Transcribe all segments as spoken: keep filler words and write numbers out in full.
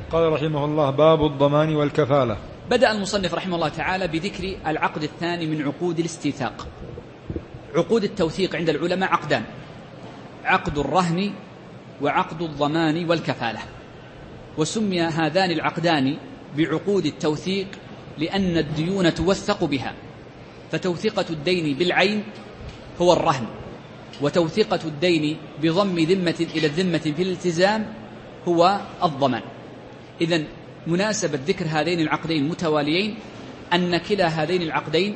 قال رحمه الله: باب الضمان والكفالة. بدأ المصنف رحمه الله تعالى بذكر العقد الثاني من عقود الاستيثاق. عقود التوثيق عند العلماء عقدان: عقد الرهن وعقد الضمان والكفالة. وسمي هذان العقدان بعقود التوثيق لأن الديون توثق بها، فتوثيقة الدين بالعين هو الرهن، وتوثيقة الدين بضم ذمة إلى الذمة في الالتزام هو الضمان. إذن مناسبة ذكر هذين العقدين متواليين أن كلا هذين العقدين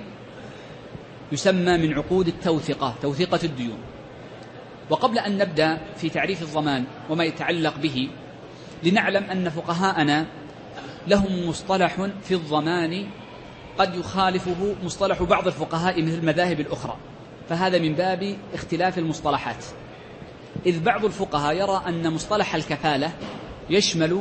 يسمى من عقود التوثقة، توثيقة الديون. وقبل أن نبدأ في تعريف الضمان وما يتعلق به، لنعلم أن فقهاءنا لهم مصطلح في الضمان قد يخالفه مصطلح بعض الفقهاء مثل المذاهب الأخرى، فهذا من باب اختلاف المصطلحات. إذ بعض الفقهاء يرى أن مصطلح الكفالة يشمل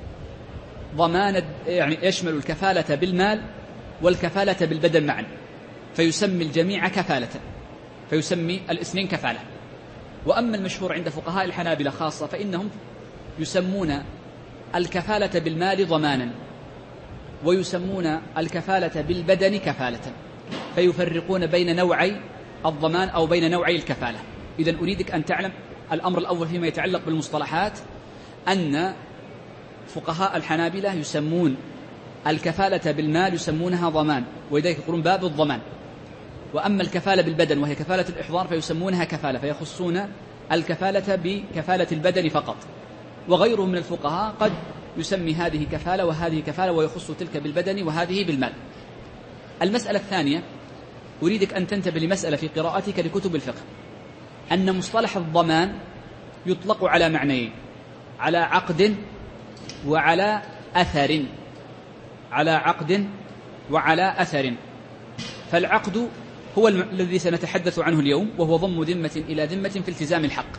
ضمان، يعني يشمل الكفالة بالمال والكفالة بالبدن معا، فيسمي الجميع كفالة، فيسمي الاثنين كفالة. وأما المشهور عند فقهاء الحنابلة خاصة فإنهم يسمون الكفالة بالمال ضمانا، ويسمون الكفالة بالبدن كفالة، فيفرقون بين نوعي الضمان أو بين نوعي الكفالة. إذن أريدك أن تعلم الأمر الأول فيما يتعلق بالمصطلحات أن فقهاء الحنابلة يسمون الكفالة بالمال يسمونها ضمان، ولذلك يقولون باب الضمان. وأما الكفالة بالبدن وهي كفالة الإحضار فيسمونها كفالة، فيخصون الكفالة بكفالة البدن فقط. وغيرهم من الفقهاء قد يسمي هذه كفالة وهذه كفالة، ويخص تلك بالبدن وهذه بالمال. المسألة الثانية أريدك أن تنتبه لمسألة في قراءتك لكتب الفقه، أن مصطلح الضمان يطلق على معنيين: على عقد وعلى أثر. على عقد وعلى أثر. فالعقد هو الذي سنتحدث عنه اليوم، وهو ضم ذمة إلى ذمة في التزام الحق.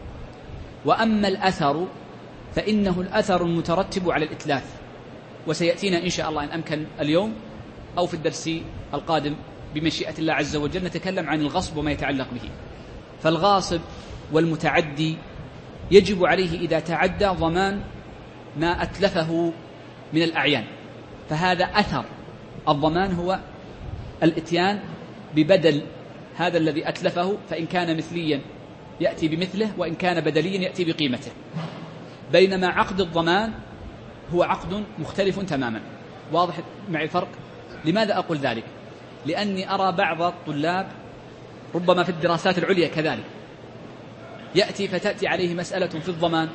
وأما الأثر فإنه الأثر المترتب على الإتلاف، وسيأتينا إن شاء الله إن أمكن اليوم أو في الدرس القادم بمشيئة الله عز وجل نتكلم عن الغصب وما يتعلق به. فالغاصب والمتعدي يجب عليه إذا تعدى ضمان ما أتلفه من الأعيان، فهذا أثر الضمان هو الإتيان ببدل هذا الذي أتلفه، فإن كان مثليا يأتي بمثله، وإن كان بدليا يأتي بقيمته. بينما عقد الضمان هو عقد مختلف تماما. واضح معي الفرق؟ لماذا أقول ذلك؟ لأني أرى بعض الطلاب ربما في الدراسات العليا كذلك يأتي فتأتي عليه مسألة في الضمان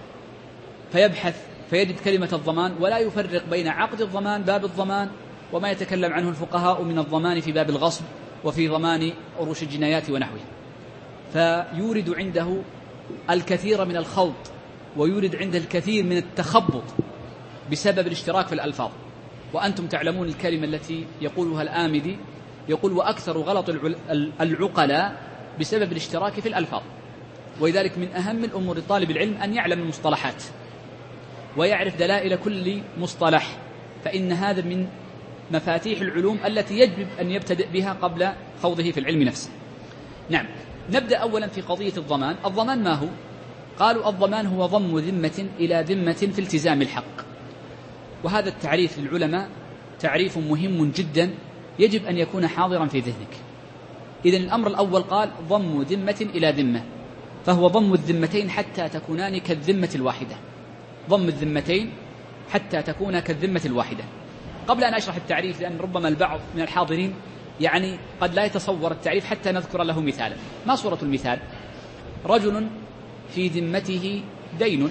فيبحث فيجد كلمة الضمان ولا يفرق بين عقد الضمان باب الضمان وما يتكلم عنه الفقهاء من الضمان في باب الغصب وفي ضمان عروش الجنايات ونحوه، فيورد عنده الكثير من الخلط ويورد عنده الكثير من التخبط بسبب الاشتراك في الألفاظ. وأنتم تعلمون الكلمة التي يقولها الآمدي، يقول: وأكثر غلط العقلاء بسبب الاشتراك في الألفاظ. ولذلك من أهم الأمور لطالب العلم أن يعلم المصطلحات ويعرف دلائل كل مصطلح، فإن هذا من مفاتيح العلوم التي يجب أن يبتدئ بها قبل خوضه في العلم نفسه. نعم، نبدأ أولا في قضية الضمان. الضمان ما هو؟ قالوا: الضمان هو ضم ذمة إلى ذمة في التزام الحق. وهذا التعريف للعلماء تعريف مهم جدا يجب أن يكون حاضرا في ذهنك. إذن الأمر الأول قال: ضم ذمة إلى ذمة، فهو ضم الذمتين حتى تكونان كالذمة الواحدة. ضم الذمتين حتى تكون كالذمة الواحدة. قبل أن أشرح التعريف، لأن ربما البعض من الحاضرين يعني قد لا يتصور التعريف حتى نذكر له مثالا. ما صورة المثال؟ رجل في ذمته دين،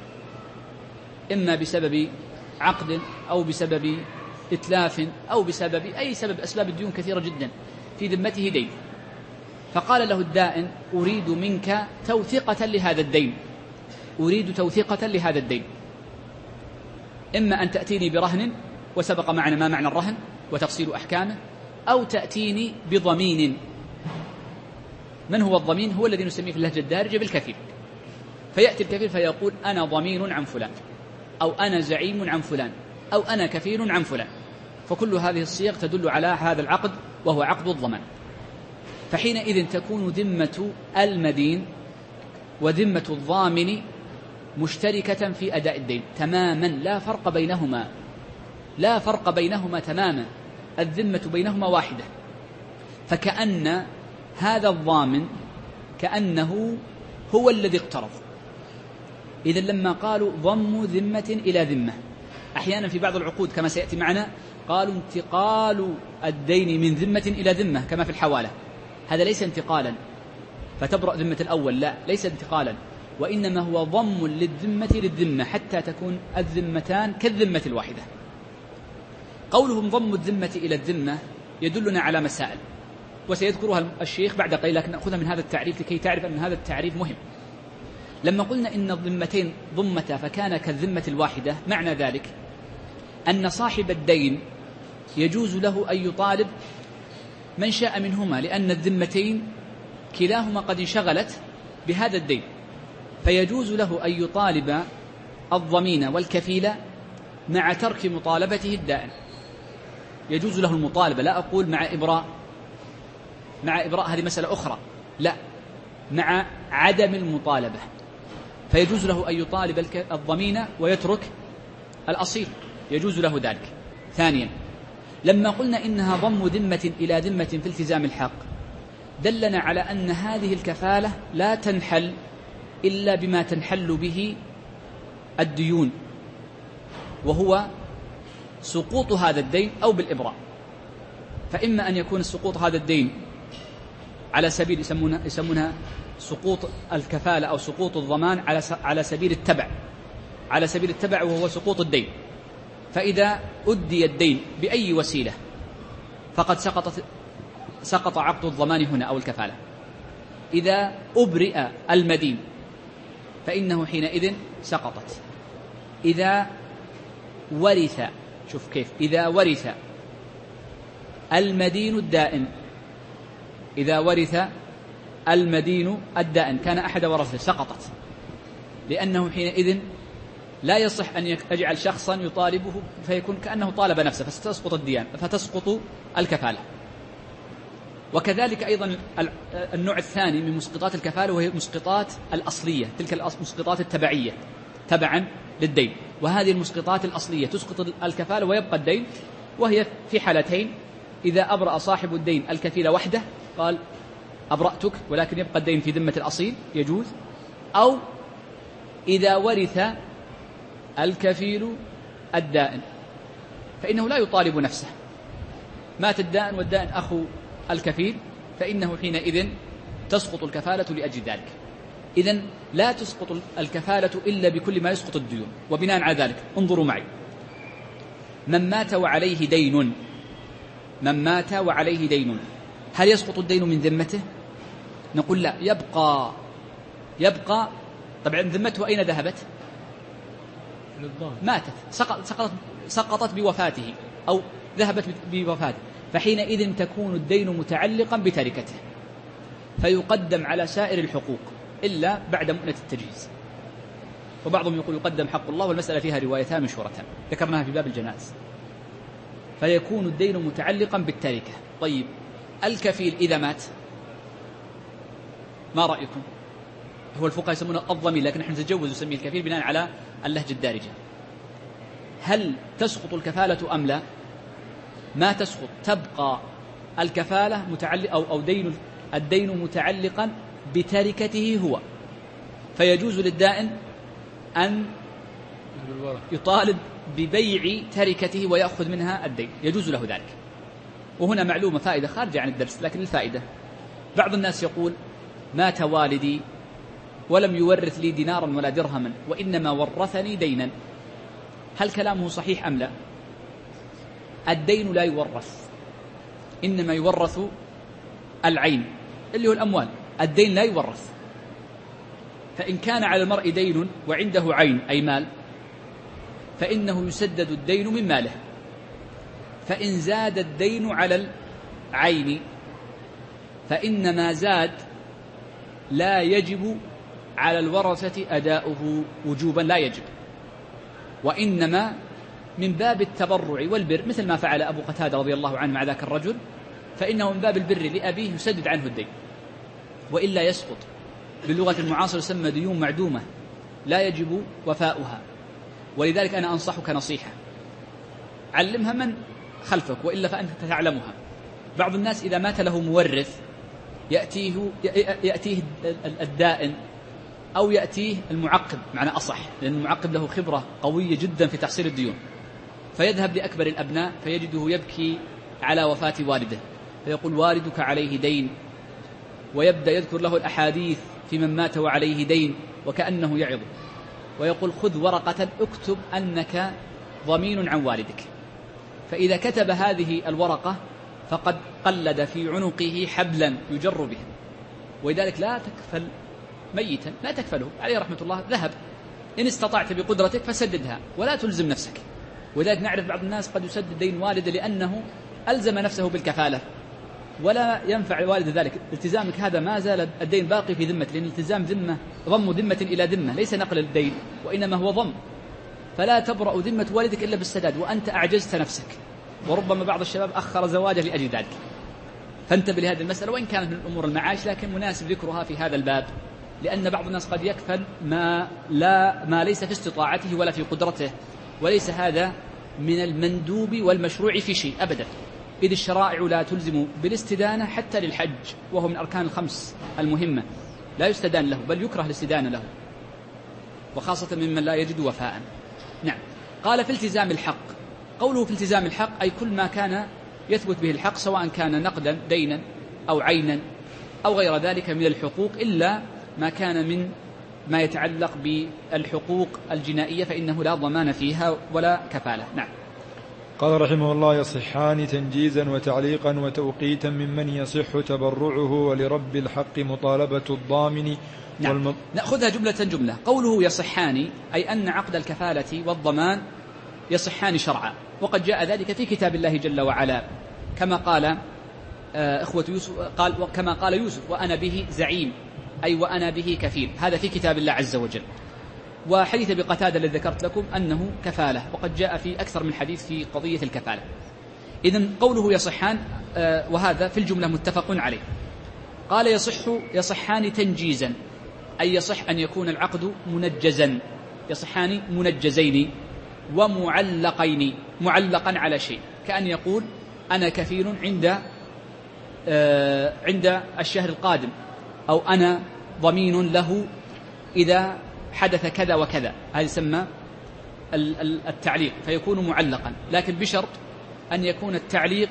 إما بسبب عقد أو بسبب إتلاف أو بسبب أي سبب، أسباب الديون كثيرة جدا. في ذمته دين، فقال له الدائن: أريد منك توثيقة لهذا الدين، أريد توثيقة لهذا الدين، إما أن تأتيني برهن، وسبق معنا ما معنى الرهن وتفصيل أحكامه، أو تأتيني بضمين. من هو الضمين؟ هو الذي نسميه في اللهجة الدارجة بالكفيل. فيأتي الكفيل فيقول: أنا ضمين عن فلان، أو أنا زعيم عن فلان، أو أنا كفيل عن فلان. فكل هذه الصيغ تدل على هذا العقد وهو عقد الضمان. فحينئذ تكون ذمة المدين وذمة الضامن مشتركة في أداء الدين تماما، لا فرق بينهما، لا فرق بينهما تماما، الذمة بينهما واحدة. فكأن هذا الضامن كأنه هو الذي اقترض. إذن لما قالوا ضم ذمة إلى ذمة، أحيانا في بعض العقود كما سيأتي معنا قالوا انتقال الدين من ذمة إلى ذمة كما في الحوالة، هذا ليس انتقالا فتبرأ ذمة الأول، لا، ليس انتقالا، وإنما هو ضم للذمة للذمة حتى تكون الذمتان كالذمة الواحدة. قولهم ضم الذمة إلى الذمة يدلنا على مسائل وسيذكرها الشيخ بعد قليل، لكن نأخذها من هذا التعريف لكي تعرف أن هذا التعريف مهم. لما قلنا إن الذمتين ضمتا فكان كالذمة الواحدة، معنى ذلك أن صاحب الدين يجوز له أن يطالب من شاء منهما، لأن الذمتين كلاهما قد انشغلت بهذا الدين، فيجوز له أن يطالب الضمين والكفيل مع ترك مطالبته الدائن. يجوز له المطالبة، لا أقول مع إبراء، مع إبراء هذه مسألة أخرى، لا، مع عدم المطالبة، فيجوز له أن يطالب الضمين ويترك الأصيل، يجوز له ذلك. ثانيا، لما قلنا إنها ضم ذمة إلى ذمة في التزام الحق، دلنا على أن هذه الكفالة لا تنحل إلا بما تنحل به الديون، وهو سقوط هذا الدين أو بالإبراء. فإما أن يكون سقوط هذا الدين على سبيل يسمونها, يسمونها سقوط الكفالة أو سقوط الضمان على على سبيل التبع، على سبيل التبع وهو سقوط الدين، فإذا أدي الدين بأي وسيلة فقد سقطت سقط عقد الضمان هنا أو الكفالة. إذا أبرئ المدين فإنه حينئذ سقطت. إذا ورث، شوف كيف، إذا ورث المدين الدائن، إذا ورث المدين الدائن كان أحد ورثه سقطت، لأنه حينئذ لا يصح أن يجعل شخصا يطالبه فيكون كأنه طالب نفسه فتسقط الديان فتسقط الكفالة. وكذلك أيضا النوع الثاني من مسقطات الكفالة وهي مسقطات الأصلية، تلك المسقطات التبعية تبعا للدين، وهذه المسقطات الأصلية تسقط الكفالة ويبقى الدين، وهي في حالتين: إذا أبرأ صاحب الدين الكفيل وحده قال أبرأتك ولكن يبقى الدين في ذمة الأصيل، يجوز، أو إذا ورث الكفيل الدائن فإنه لا يطالب نفسه، مات الدائن والدائن أخو الكفيل، فإنه حينئذ تسقط الكفالة لأجل ذلك. إذن لا تسقط الكفالة إلا بكل ما يسقط الديون. وبناء على ذلك انظروا معي، من مات وعليه دين، من مات وعليه دين هل يسقط الدين من ذمته؟ نقول لا، يبقى يبقى طبعا ذمته أين ذهبت؟ ماتت، سقطت سقطت بوفاته أو ذهبت بوفاته، فحينئذ تكون الدين متعلقا بتركته، فيقدم على سائر الحقوق إلا بعد مؤنة التجهيز. وبعضهم يقول يقدم حق الله، والمسألة فيها روايتان مشهورتان ذكرناها في باب الجنائز. فيكون الدين متعلقا بالتركة. طيب الكفيل إذا مات ما رأيكم؟ هو الفقهاء يسمونه الضمين، لكن نحن نتجوز نسميه الكفيل بناء على اللهجة الدارجة. هل تسقط الكفالة أم لا؟ ما تسقط، تبقى الكفالة متعلق أو أو دين الدين متعلقا بتركته هو، فيجوز للدائن أن يطالب ببيع تركته ويأخذ منها الدين، يجوز له ذلك. وهنا معلومة فائدة خارجة عن الدرس لكن الفائدة، بعض الناس يقول مات والدي ولم يورث لي دينارا ولا درهما وإنما ورثني دينا، هل كلامه صحيح أم لا؟ الدين لا يورث، إنما يورث العين اللي هو الأموال، الدين لا يورث. فإن كان على المرء دين وعنده عين أي مال فإنه يسدد الدين من ماله، فإن زاد الدين على العين فإن ما زاد لا يجب على الورثة أداؤه وجوبا، لا يجب، وإنما من باب التبرع والبر، مثل ما فعل أبو قتادة رضي الله عنه مع ذاك الرجل، فإنه من باب البر لأبيه يسدد عنه الدين، وإلا يسقط. باللغة المعاصرة يسمى ديون معدومة، لا يجب وفاؤها. ولذلك أنا أنصحك نصيحة: علمها من خلفك، وإلا فأنت تعلمها. بعض الناس إذا مات له مورث يأتيه, يأتيه الدائن أو يأتيه المعقب، معنى أصح، لأن المعقب له خبرة قوية جدا في تحصيل الديون، فيذهب لأكبر الأبناء فيجده يبكي على وفاة والده، فيقول: والدك عليه دين، ويبدأ يذكر له الأحاديث في من مات وعليه دين وكأنه يعظ، ويقول: خذ ورقة اكتب أنك ضمين عن والدك. فإذا كتب هذه الورقة فقد قلد في عنقه حبلا يجر به. ولذلك لا تكفل ميتا، لا تكفله، عليه رحمة الله ذهب، إن استطعت بقدرتك فسددها ولا تلزم نفسك. ولذلك نعرف بعض الناس قد يسدد دين والده لأنه ألزم نفسه بالكفالة، ولا ينفع والد ذلك. التزامك هذا ما زال الدين باقي في ذمة، لأن التزام ذمة ضم ذمة إلى ذمة، ليس نقل الدين وإنما هو ضم. فلا تبرأ ذمة والدك إلا بالسداد، وأنت أعجزت نفسك. وربما بعض الشباب أخر زواجه لأجل ذلك. فانتبه لهذه المسألة، وإن كانت من أمور المعاش لكن مناسب ذكرها في هذا الباب، لأن بعض الناس قد يكفل ما, لا ما ليس في استطاعته ولا في قدرته، وليس هذا من المندوب والمشروع في شيء أبدا، إذ الشرائع لا تلزم بالاستدانة حتى للحج، وهو من أركان الخمس المهمة، لا يستدان له بل يكره الاستدانة له، وخاصة ممن لا يجد وفاء. نعم. قال: في التزام الحق. قوله في التزام الحق أي كل ما كان يثبت به الحق، سواء كان نقدا دينا أو عينا أو غير ذلك من الحقوق، إلا ما كان من ما يتعلق بالحقوق الجنائية فإنه لا ضمان فيها ولا كفالة. نعم. قال رحمه الله: يصحان تنجيزا وتعليقا وتوقيتا ممن يصح تبرعه، ولرب الحق مطالبة الضامن. نعم. والم... نأخذها جملة جملة. قوله يصحان أي أن عقد الكفالة والضمان يصحان شرعا، وقد جاء ذلك في كتاب الله جل وعلا، كما قال إخوة يوسف، قال كما قال يوسف: وأنا به زعيم، أي وأنا به كفيل. هذا في كتاب الله عز وجل. وحديث بقتادة الذي ذكرت لكم أنه كفالة، وقد جاء في أكثر من حديث في قضية الكفالة. إذن قوله يصحان وهذا في الجملة متفق عليه. قال: يصح يصحان تنجيزا أي يصح أن يكون العقد منجزا، يصحان منجزين ومعلقين، معلقا على شيء، كأن يقول: أنا كفيل عند عند الشهر القادم، أو أنا ضمين له إذا حدث كذا وكذا. هذا يسمى التعليق، فيكون معلقا، لكن بشرط أن يكون التعليق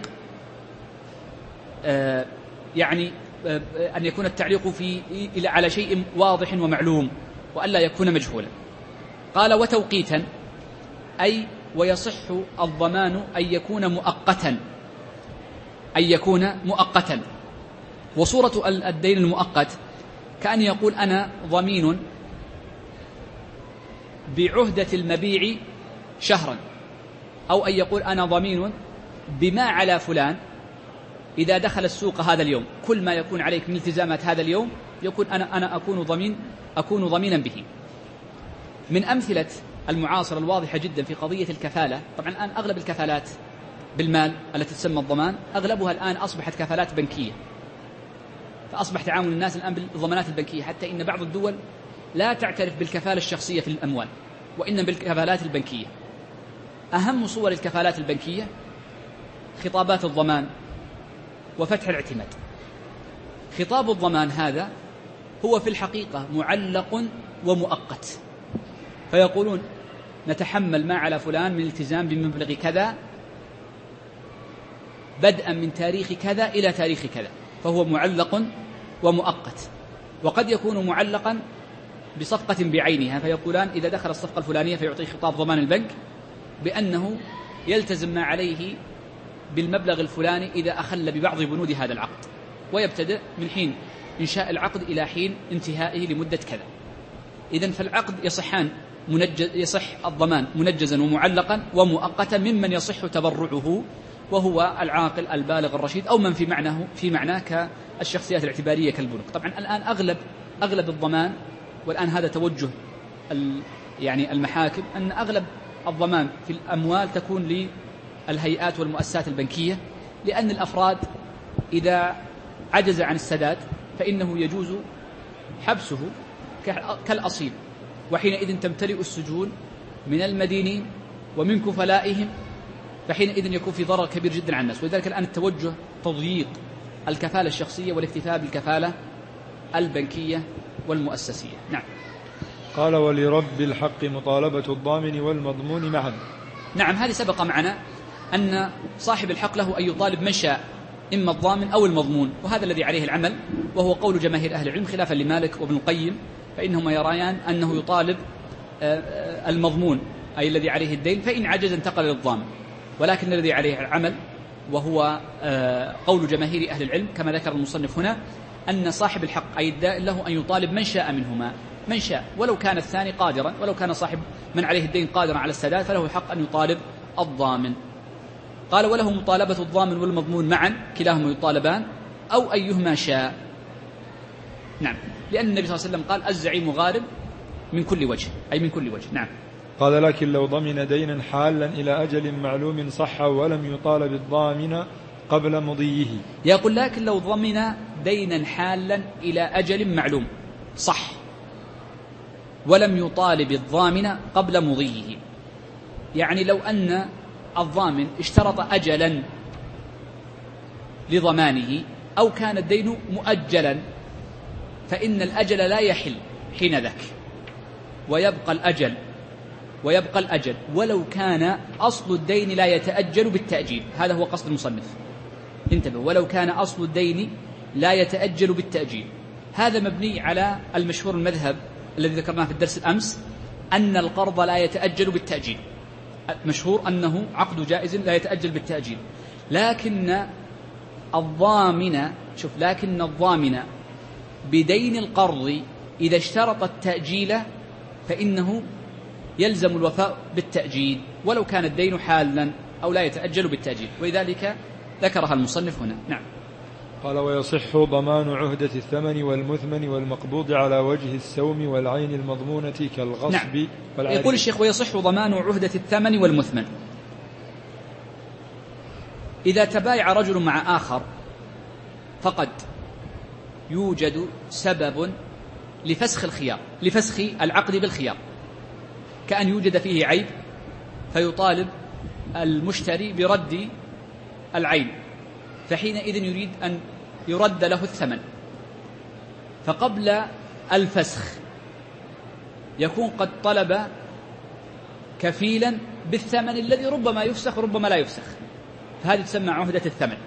يعني أن يكون التعليق في على شيء واضح ومعلوم، وألا يكون مجهولا. قال: وتوقيتا أي ويصح الضمان أن يكون مؤقتا، أن يكون مؤقتا. وصورة الدين المؤقت كأن يقول: أنا ضمين بعهدة المبيع شهرا، أو أن يقول: أنا ضمين بما على فلان إذا دخل السوق هذا اليوم، كل ما يكون عليك من التزامات هذا اليوم يقول أنا أنا أكون ضمين أكون ضمينا به. من أمثلة المعاصرة الواضحة جدا في قضية الكفالة، طبعا الآن أغلب الكفالات بالمال التي تسمى الضمان أغلبها الآن أصبحت كفالات بنكية، فأصبح تعامل الناس الآن بالضمانات البنكية، حتى إن بعض الدول لا تعترف بالكفالة الشخصية في الأموال، وإن بالكفالات البنكية. أهم صور الكفالات البنكية خطابات الضمان وفتح الاعتماد. خطاب الضمان هذا هو في الحقيقة معلق ومؤقت، فيقولون: نتحمل ما على فلان من التزام بمبلغ كذا بدءا من تاريخ كذا إلى تاريخ كذا، فهو معلق ومؤقت. وقد يكون معلقا بصفقة بعينها، فيقولان إذا دخل الصفقة الفلانية فيعطي خطاب ضمان البنك بأنه يلتزم ما عليه بالمبلغ الفلاني إذا أخل ببعض بنود هذا العقد، ويبتدئ من حين إنشاء العقد إلى حين انتهائه لمدة كذا. إذن فالعقد يصحان منجز، يصح الضمان منجزا ومعلقا ومؤقتا ممن يصح تبرعه، وهو العاقل البالغ الرشيد، أو من في معناه في معناه كالشخصيات الاعتبارية كالبنوك. طبعا الآن أغلب أغلب الضمان، والآن هذا توجه يعني المحاكم، أن أغلب الضمان في الأموال تكون للهيئات والمؤسسات البنكية، لأن الأفراد إذا عجز عن السداد فإنه يجوز حبسه كالأصيل، وحينئذ تمتلئ السجون من المدينين ومن كفلائهم، فحينئذ يكون في ضرر كبير جدا على الناس. ولذلك الآن التوجه تضييق الكفالة الشخصية والاكتفاء بالكفالة البنكية والمؤسسية. نعم. قال ولرب الحق مطالبة الضامن والمضمون معا. نعم، هذه سبق معنا أن صاحب الحق له أن يطالب من شاء، إما الضامن أو المضمون، وهذا الذي عليه العمل، وهو قول جماهير أهل العلم خلافا لمالك وابن القيم، فإنهما يريان أنه يطالب المضمون أي الذي عليه الدين، فإن عجز انتقل للضامن. ولكن الذي عليه العمل وهو قول جماهير أهل العلم كما ذكر المصنف هنا، أن صاحب الحق أي الدائن له أن يطالب من شاء منهما، من شاء، ولو كان الثاني قادرا، ولو كان صاحب من عليه الدين قادرا على السداد فله حق أن يطالب الضامن. قال وله مطالبة الضامن والمضمون معا، كلاهما يطالبان، أو أيهما شاء. نعم، لأن النبي صلى الله عليه وسلم قال الزعيم غارم من كل وجه، أي من كل وجه. نعم. قال لكن لو ضمن دينا حالا إلى أجل معلوم صح ولم يطالب الضامن قبل مضيه. يقول لكن لو ضمن دينا حالا إلى أجل معلوم صح ولم يطالب الضامن قبل مضيه، يعني لو أن الضامن اشترط أجلا لضمانه أو كان الدين مؤجلا، فإن الأجل لا يحل حين ذاك، ويبقى الأجل ويبقى الأجل ولو كان أصل الدين لا يتأجل بالتأجيل. هذا هو قصد المصنف، انتبه، ولو كان أصل الدين لا يتأجل بالتأجيل. هذا مبني على المشهور المذهب الذي ذكرناه في الدرس الأمس، أن القرض لا يتأجل بالتأجيل، مشهور أنه عقد جائز لا يتأجل بالتأجيل. لكن الضامن شوف لكن الضامن بدين القرض إذا اشترط التأجيل فإنه يلزم الوفاء بالتأجيل ولو كان الدين حالا أو لا يتأجل بالتأجيل، ولذلك ذكرها المصنف هنا. نعم. قال ويصح ضمان عهدة الثمن والمثمن والمقبوض على وجه السوم والعين المضمونة كالغصب. نعم. والعارية. يقول الشيخ ويصح ضمان عهدة الثمن والمثمن إذا تبايع رجل مع آخر فقد يوجد سبب لفسخ الخيار، لفسخ العقد بالخيار، كأن يوجد فيه عيب فيطالب المشتري برد العين، فحينئذ يريد أن يرد له الثمن، فقبل الفسخ يكون قد طلب كفيلا بالثمن الذي ربما يفسخ ربما لا يفسخ، فهذه تسمى عهدة الثمن.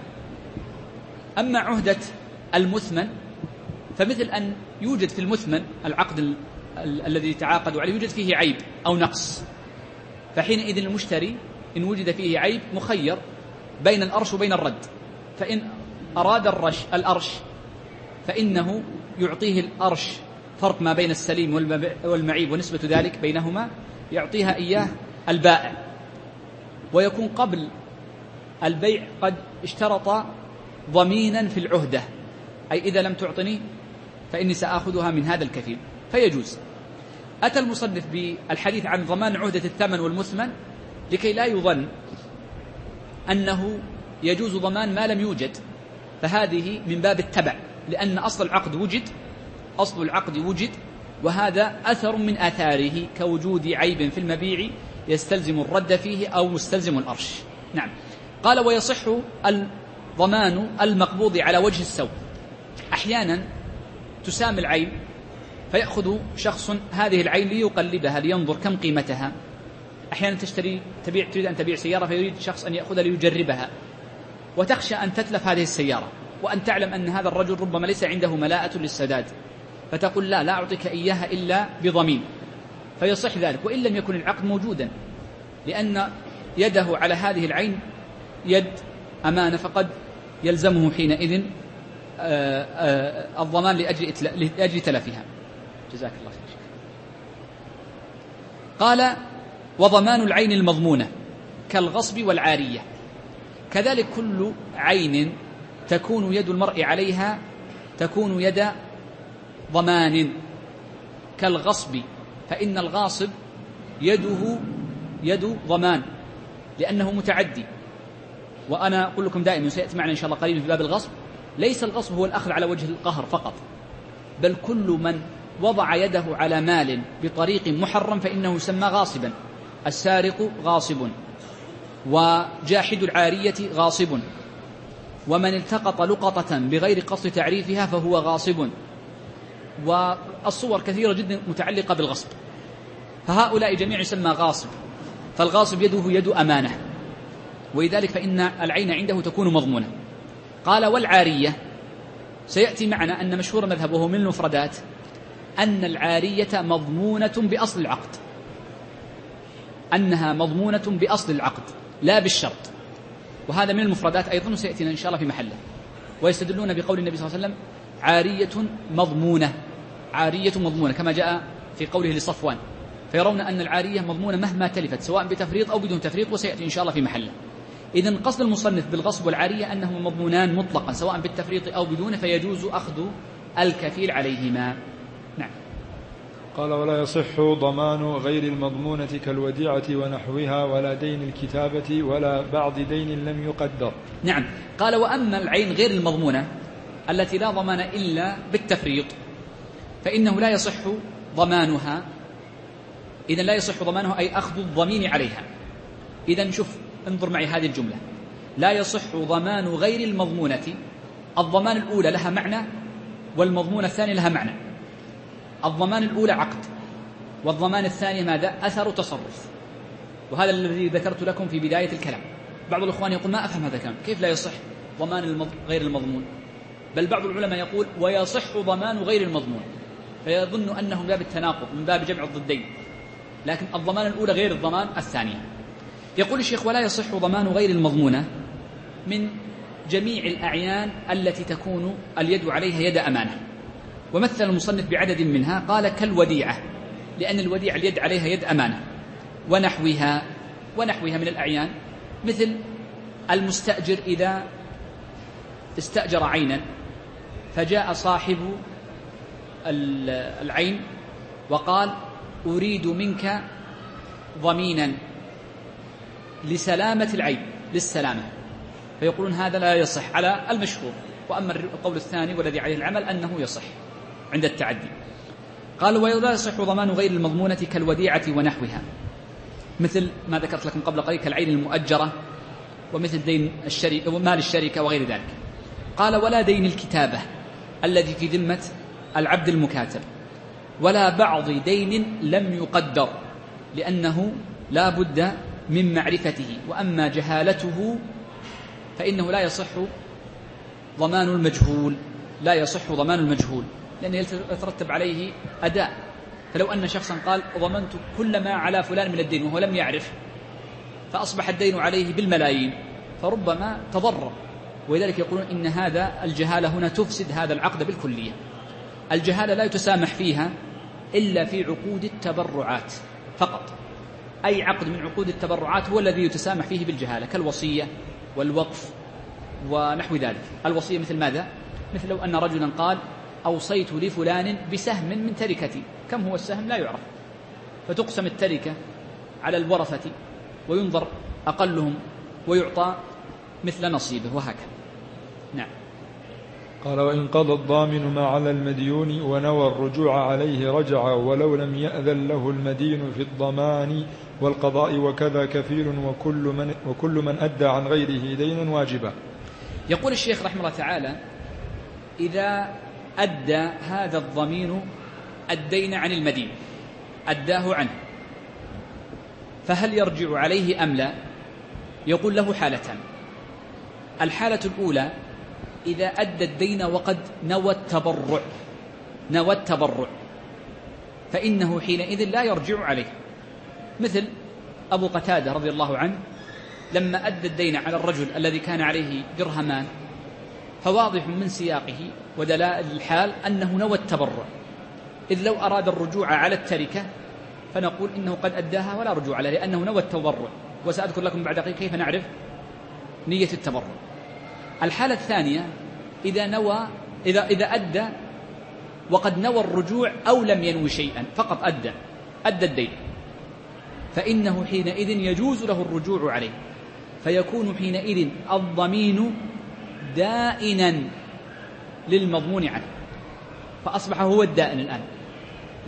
أما عهدة المثمن فمثل أن يوجد في المثمن العقد ال ال الذي تعاقدوا عليه يوجد فيه عيب أو نقص، فحينئذ المشتري إن وجد فيه عيب مخير بين الأرش وبين الرد، فإن أراد الرش الأرش فإنه يعطيه الأرش فرق ما بين السليم والمعيب ونسبة ذلك بينهما يعطيها إياه البائع، ويكون قبل البيع قد اشترط ضمينا في العهدة، أي إذا لم تعطني فإني سآخذها من هذا الكفيل، فيجوز. أتى المصنف بالحديث عن ضمان عهدة الثمن والمثمن لكي لا يظن أنه يجوز ضمان ما لم يوجد، فهذه من باب التبع، لأن أصل العقد وجد أصل العقد وجد وهذا أثر من آثاره كوجود عيب في المبيع يستلزم الرد فيه أو مستلزم الأرش. نعم. قال ويصح الضمان المقبوض على وجه السوء. أحيانا تسام العين فيأخذ شخص هذه العين ليقلبها لينظر كم قيمتها. أحيانا تشتري تبيع تريد أن تبيع سيارة فيريد شخص أن يأخذ ليجربها، وتخشى أن تتلف هذه السيارة وأن تعلم أن هذا الرجل ربما ليس عنده ملاءة للسداد، فتقول لا لا أعطيك إياها إلا بضمين، فيصح ذلك وإن لم يكن العقد موجودا، لأن يده على هذه العين يد أمانة، فقد يلزمه حينئذ الضمان لأجل تلفها. جزاك الله خير. قال وضمان العين المضمونة كالغصب والعارية، كذلك كل عين تكون يد المرء عليها تكون يد ضمان، كالغصب فإن الغاصب يده يد ضمان لأنه متعدي. وأنا أقول لكم دائما سيأتي معنا إن شاء الله قريبا في باب الغصب، ليس الغصب هو الأخذ على وجه القهر فقط، بل كل من وضع يده على مال بطريق محرم فإنه يسمى غاصبا. السارق غاصب، وجاحد العارية غاصب، ومن التقط لقطة بغير قصد تعريفها فهو غاصب. والصور كثيرة جدا متعلقة بالغصب، فهؤلاء جميع يسمى غاصب. فالغاصب يده يد أمانة، ولذلك فإن العين عنده تكون مضمونة. قال والعارية، سيأتي معنا أن مشهور مذهبه من المفردات أن العارية مضمونة بأصل العقد، أنها مضمونة بأصل العقد لا بالشرط، وهذا من المفردات أيضا سيأتينا إن شاء الله في محله. ويستدلون بقول النبي صلى الله عليه وسلم عارية مضمونة، عارية مضمونة كما جاء في قوله لصفوان، فيرون أن العارية مضمونة مهما تلفت سواء بتفريط أو بدون تفريط، وسيأتي إن شاء الله في محله. إذن قصد المصنف بالغصب والعارية أنهما مضمونان مطلقا سواء بالتفريط أو بدون، فيجوز أخذ الكفيل عليهما. نعم. قال ولا يصح ضمان غير المضمونة كالوديعة ونحوها ولا دين الكتابة ولا بعض دين لم يقدر. نعم. قال وأما العين غير المضمونة التي لا ضمان إلا بالتفريط فإنه لا يصح ضمانها. إذن لا يصح ضمانها أي أخذ الضمين عليها. إذن شوف انظر معي هذه الجملة، لا يصح ضمان غير المضمونة. الضمان الأولى لها معنى والمضمون الثاني لها معنى. الضمان الأولى عقد، والضمان الثاني ماذا؟ أثر تصرف. وهذا الذي ذكرت لكم في بداية الكلام. بعض الإخوان يقول ما أفهم هذا الكلام، كيف لا يصح ضمان المض... غير المضمون؟ بل بعض العلماء يقول ويصح ضمان غير المضمون، فيظن أنه من باب التناقض من باب جمع الضدين، لكن الضمان الأولى غير الضمان الثانية. يقول الشيخ ولا يصح ضمان غير المضمونة من جميع الأعيان التي تكون اليد عليها يد أمانة. ومثل المصنف بعدد منها، قال كالوديعة، لأن الوديعة اليد عليها يد أمانة، ونحوها، ونحوها من الأعيان مثل المستأجر إذا استأجر عينا فجاء صاحب العين وقال أريد منك ضمينا لسلامة العين، للسلامة، فيقولون هذا لا يصح على المشهور. وأما القول الثاني والذي عليه العمل أنه يصح عند التعدي. قال ولا يصح ضمان غير المضمونة كالوديعة ونحوها، مثل ما ذكرت لكم قبل قليل كالعين المؤجرة، ومثل دين الشركة ومال الشركة وغير ذلك. قال ولا دين الكتابة الذي في ذمة العبد المكاتب، ولا بعض دين لم يقدر، لأنه لا بد من معرفته. وأما جهالته فإنه لا يصح ضمان المجهول، لا يصح ضمان المجهول لأنه يترتب عليه أداء. فلو أن شخصا قال ضمنت كل ما على فلان من الدين وهو لم يعرف، فأصبح الدين عليه بالملايين، فربما تضرر. ولذلك يقولون إن هذا الجهالة هنا تفسد هذا العقد بالكلية. الجهالة لا يتسامح فيها إلا في عقود التبرعات فقط. أي عقد من عقود التبرعات هو الذي يتسامح فيه بالجهالة، كالوصية والوقف ونحو ذلك. الوصية مثل ماذا؟ مثل لو أن رجلا قال أوصيت لفلان بسهم من تركتي، كم هو السهم لا يعرف، فتقسم التركة على الورثة وينظر أقلهم ويعطى مثل نصيبه، وهكذا. نعم. قال وإن قضى الضامن ما على المديون ونوى الرجوع عليه رجع ولو لم يأذن له المدين في الضمان والقضاء، وكذا كفيل وكل من, وكل من أدى عن غيره دينا واجبا. يقول الشيخ رحمه الله تعالى إذا أدى هذا الضمين الدين عن المدين، أداه عنه، فهل يرجع عليه أم لا؟ يقول له حالتان. الحالة الأولى إذا أدى الدين وقد نوى التبرع، نوى التبرع فإنه حينئذ لا يرجع عليه، مثل أبو قتادة رضي الله عنه لما أدى الدين على الرجل الذي كان عليه درهمان، فواضح من سياقه ودلائل الحال أنه نوى التبرع، إذ لو أراد الرجوع على التركة فنقول إنه قد أداها ولا رجوع عليه لأنه نوى التبرع. وسأذكر لكم بعد دقيقة كيف نعرف نية التبرع. الحالة الثانية إذا نوى إذا إذا أدى وقد نوى الرجوع أو لم ينوي شيئا، فقط أدى أدى الدين، فإنه حينئذ يجوز له الرجوع عليه، فيكون حينئذ الضمين دائنا للمضمون عنه، فأصبح هو الدائن الآن.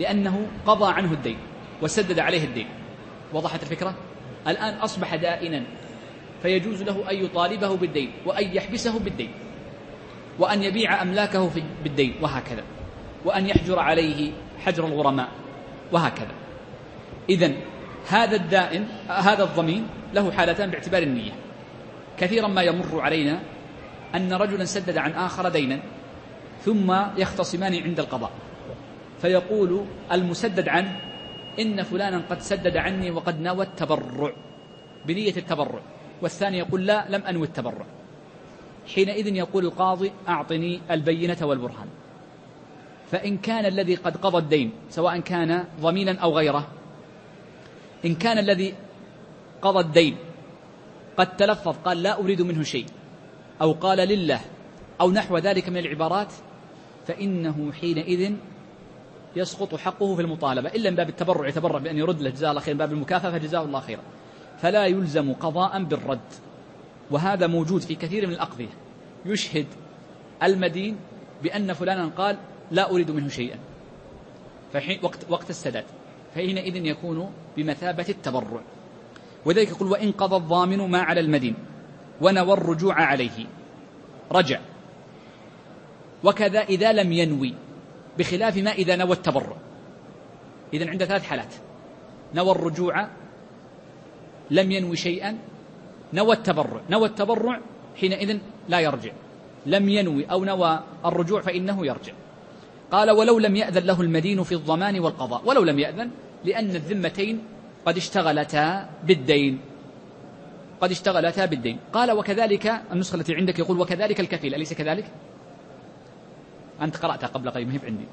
لأنه قضى عنه الدين وسدد عليه الدين. وضحت الفكرة؟ الآن أصبح دائنا، فيجوز له أن يطالبه بالدين وأن يحبسه بالدين وأن يبيع أملاكه بالدين وهكذا، وأن يحجر عليه حجر الغرماء وهكذا. إذن هذا الدائن هذا الضمين له حالتان باعتبار النية. كثيرا ما يمر علينا أن رجلا سدد عن آخر دينا ثم يختصمان عند القضاء، فيقول المسدد عنه إن فلانا قد سدد عني وقد نوى التبرع بنية التبرع، والثاني يقول لا لم أنوي التبرع. حينئذ يقول القاضي أعطني البينة والبرهان. فإن كان الذي قد قضى الدين سواء كان ضمينا أو غيره، إن كان الذي قضى الدين قد تلفظ قال لا أريد منه شيء أو قال لله أو نحو ذلك من العبارات، فإنه حينئذ يسقط حقه في المطالبة، إلا من باب التبرع يتبرع بأن يرد له جزاه الله خير، من باب المكافأة فجزاه الله خيرا، فلا يلزم قضاء بالرد. وهذا موجود في كثير من الأقضية، يشهد المدين بأن فلانا قال لا أريد منه شيئا فحين وقت, وقت السداد، فحينئذ يكون بمثابة التبرع. وذلك يقول وإن قضى الضامن ما على المدين ونوى الرجوع عليه رجع، وكذا إذا لم ينوي، بخلاف ما إذا نوى التبرع. إذن عند ثلاث حالات: نوى الرجوع، لم ينوي شيئا، نوى التبرع. نوى التبرع حينئذ لا يرجع، لم ينوي أو نوى الرجوع فإنه يرجع. قال ولو لم يأذن له المدين في الضمان والقضاء. ولو لم يأذن لأن الذمتين قد اشتغلتا بالدين قد اشتغلتا بالدين. قال وكذلك، النسخة التي عندك يقول وكذلك الكفيل، أليس كذلك؟ أنت قرأتها قبل قليل، مهب عندي.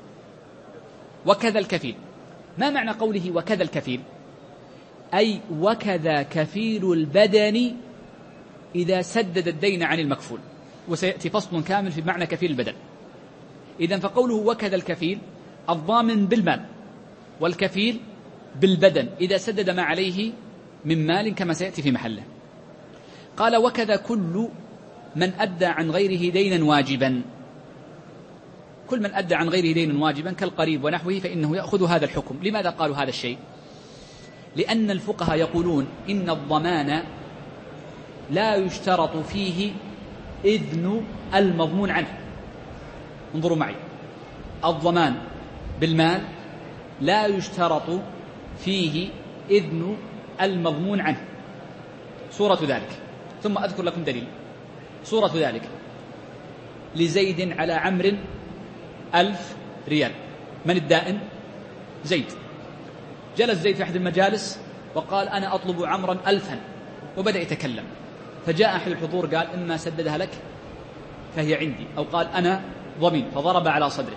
وكذا الكفيل، ما معنى قوله وكذا الكفيل؟ أي وكذا كفيل البدن إذا سدد الدين عن المكفول، وسيأتي فصل كامل في معنى كفيل البدن. إذن فقوله وكذا الكفيل الضامن بالمال، والكفيل بالبدن إذا سدد ما عليه من مال كما سيأتي في محله. قال وكذا كل من أدى عن غيره دينا واجبا، كل من أدى عن غيره دينا واجبا كالقريب ونحوه فإنه يأخذ هذا الحكم. لماذا قالوا هذا الشيء؟ لأن الفقهاء يقولون إن الضمان لا يشترط فيه إذن المضمون عنه. انظروا معي، الضمان بالمال لا يشترط فيه إذن المضمون عنه. صورة ذلك، ثم أذكر لكم دليل. صورة ذلك: لزيد على عمرو ألف ريال. من الدائن؟ زيد. جلس زيد في أحد المجالس وقال أنا أطلب عمرا ألفا، وبدأ يتكلم، فجاء أحد الحضور قال إما سددها لك فهي عندي، أو قال أنا ضمين، فضرب على صدره.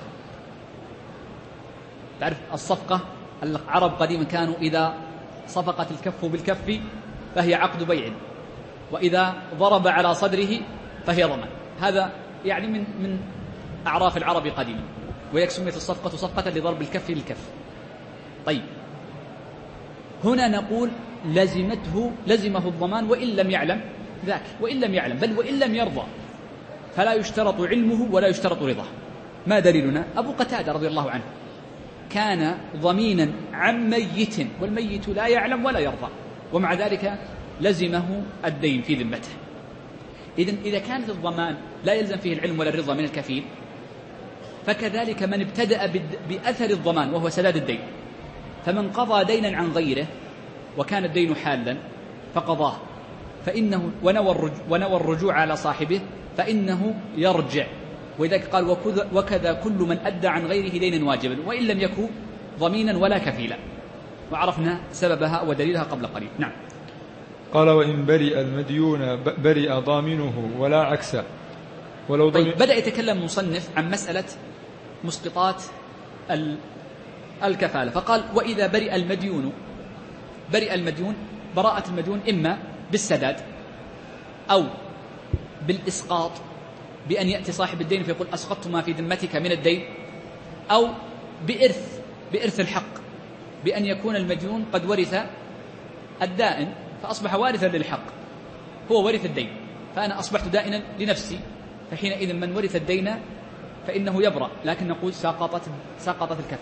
تعرف الصفقة، العرب قديما كانوا إذا صفقت الكف بالكف فهي عقد بيع، وإذا ضرب على صدره فهي ضمان. هذا يعني من من أعراف العرب قديما، ويسميت الصفقة صفقة لضرب الكف للكف. طيب، هنا نقول لزمته لزمه الضمان وإن لم يعلم ذاك، وإن لم يعلم بل وإن لم يرضى، فلا يشترط علمه ولا يشترط رضاه. ما دليلنا؟ أبو قتادة رضي الله عنه كان ضمينا عن ميت، والميت لا يعلم ولا يرضى، ومع ذلك لزمه الدين في ذمته. إذن إذا كانت الضمان لا يلزم فيه العلم ولا الرضا من الكفيل، فكذلك من ابتدأ بأثر الضمان وهو سداد الدين. فمن قضى دينا عن غيره وكان الدين حالا فقضاه فإنه ونوى الرجوع على صاحبه فإنه يرجع. ولذلك قال وكذا كل من أدى عن غيره دينا واجبا وإن لم يكن ضمينا ولا كفيلا. وعرفنا سببها ودليلها قبل قليل. نعم. قال وإن برئ المديون برئ ضامنه ولا عكس. ولو طيب، بدأ يتكلم المصنف عن مسألة مسقطات الكفالة، فقال وإذا برئ المديون، برئ المديون براءة المديون إما بالسداد أو بالإسقاط، بأن يأتي صاحب الدين فيقول أسقطت ما في ذمتك من الدين، أو بإرث بإرث الحق، بأن يكون المديون قد ورث الدائن فأصبح وارثا للحق، هو ورث الدين فأنا أصبحت دائنا لنفسي، فحينئذ من ورث الدين فإنه يبرأ، لكن نقول ساقطت ساقطت الكفالة.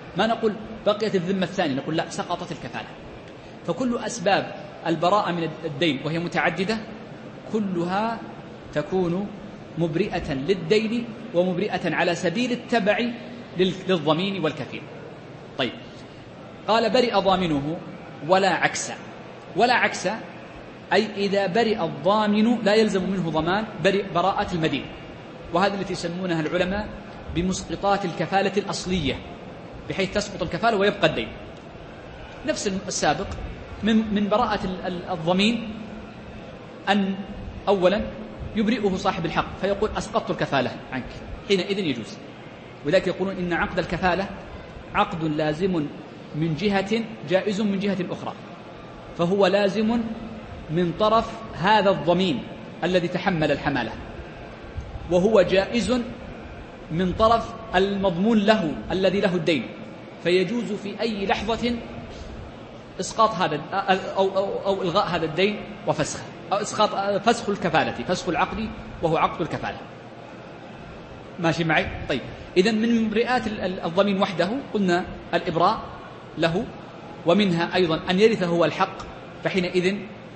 ما نقول بقيت الذمة الثانية، نقول لا، سقطت الكفالة. فكل أسباب البراءة من الدين وهي متعددة كلها تكون مبرئة للدين ومبرئة على سبيل التبع للضمين والكفيل. طيب، قال برئ ضامنه ولا عكس. ولا عكس أي إذا برئ الضامن لا يلزم منه ضمان برئ براءة المدين، وهذه التي يسمونها العلماء بمسقطات الكفالة الأصلية، بحيث تسقط الكفالة ويبقى الدين. نفس السابق من من براءة الضمين أن أولا يبرئه صاحب الحق فيقول أسقطت الكفالة عنك، حينئذ يجوز. وذلك يقولون إن عقد الكفالة عقد لازم من جهة جائز من جهة أخرى، فهو لازم من طرف هذا الضمين الذي تحمل الحمالة، وهو جائز من طرف المضمون له الذي له الدين، فيجوز في أي لحظة إسقاط هذا أو, أو, أو إلغاء هذا الدين وفسخه، أو إسقاط فسخ الكفالة، فسخ العقد وهو عقد الكفالة. ماشي معي؟ طيب، إذن من مبرئات الضمين وحده قلنا الإبراء له، ومنها أيضا أن يرث هو الحق، فحينئذ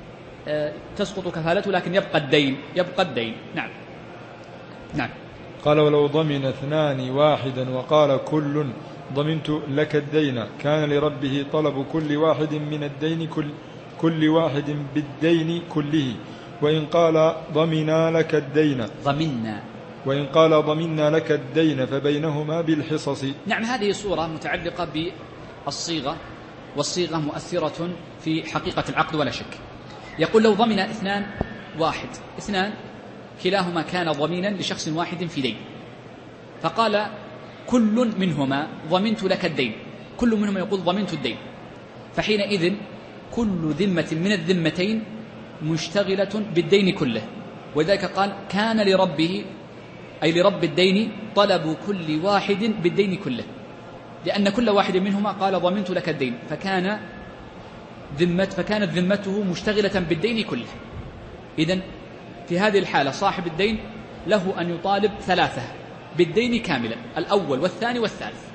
تسقط كفالته لكن يبقى الدين يبقى الدين نعم نعم. قال ولو ضمن اثنان واحدا وقال كل ضمنت لك الدين كان لربه طلب كل واحد من الدين كل, كل واحد بالدين كله، وإن قال ضمنا لك الدين ضمنا وإن قال ضمنا لك الدين فبينهما بالحصص. نعم، هذه صورة متعلقة بالصيغة، والصيغة مؤثرة في حقيقة العقد ولا شك. يقول لو ضمن اثنان واحد اثنان كلاهما كان ضمينا لشخص واحد في دين، فقال كل منهما ضمنت لك الدين، كل منهما يقول ضمنت الدين، فحينئذ كل ذمة من الذمتين مشتغلة بالدين كله، وذلك قال كان لربه أي لرب الدين طلب كل واحد بالدين كله، لأن كل واحد منهما قال ضمنت لك الدين، فكان ذمة فكانت ذمته مشتغلة بالدين كله. إذن في هذه الحالة صاحب الدين له أن يطالب ثلاثة بالدين كاملا، الأول والثاني والثالث.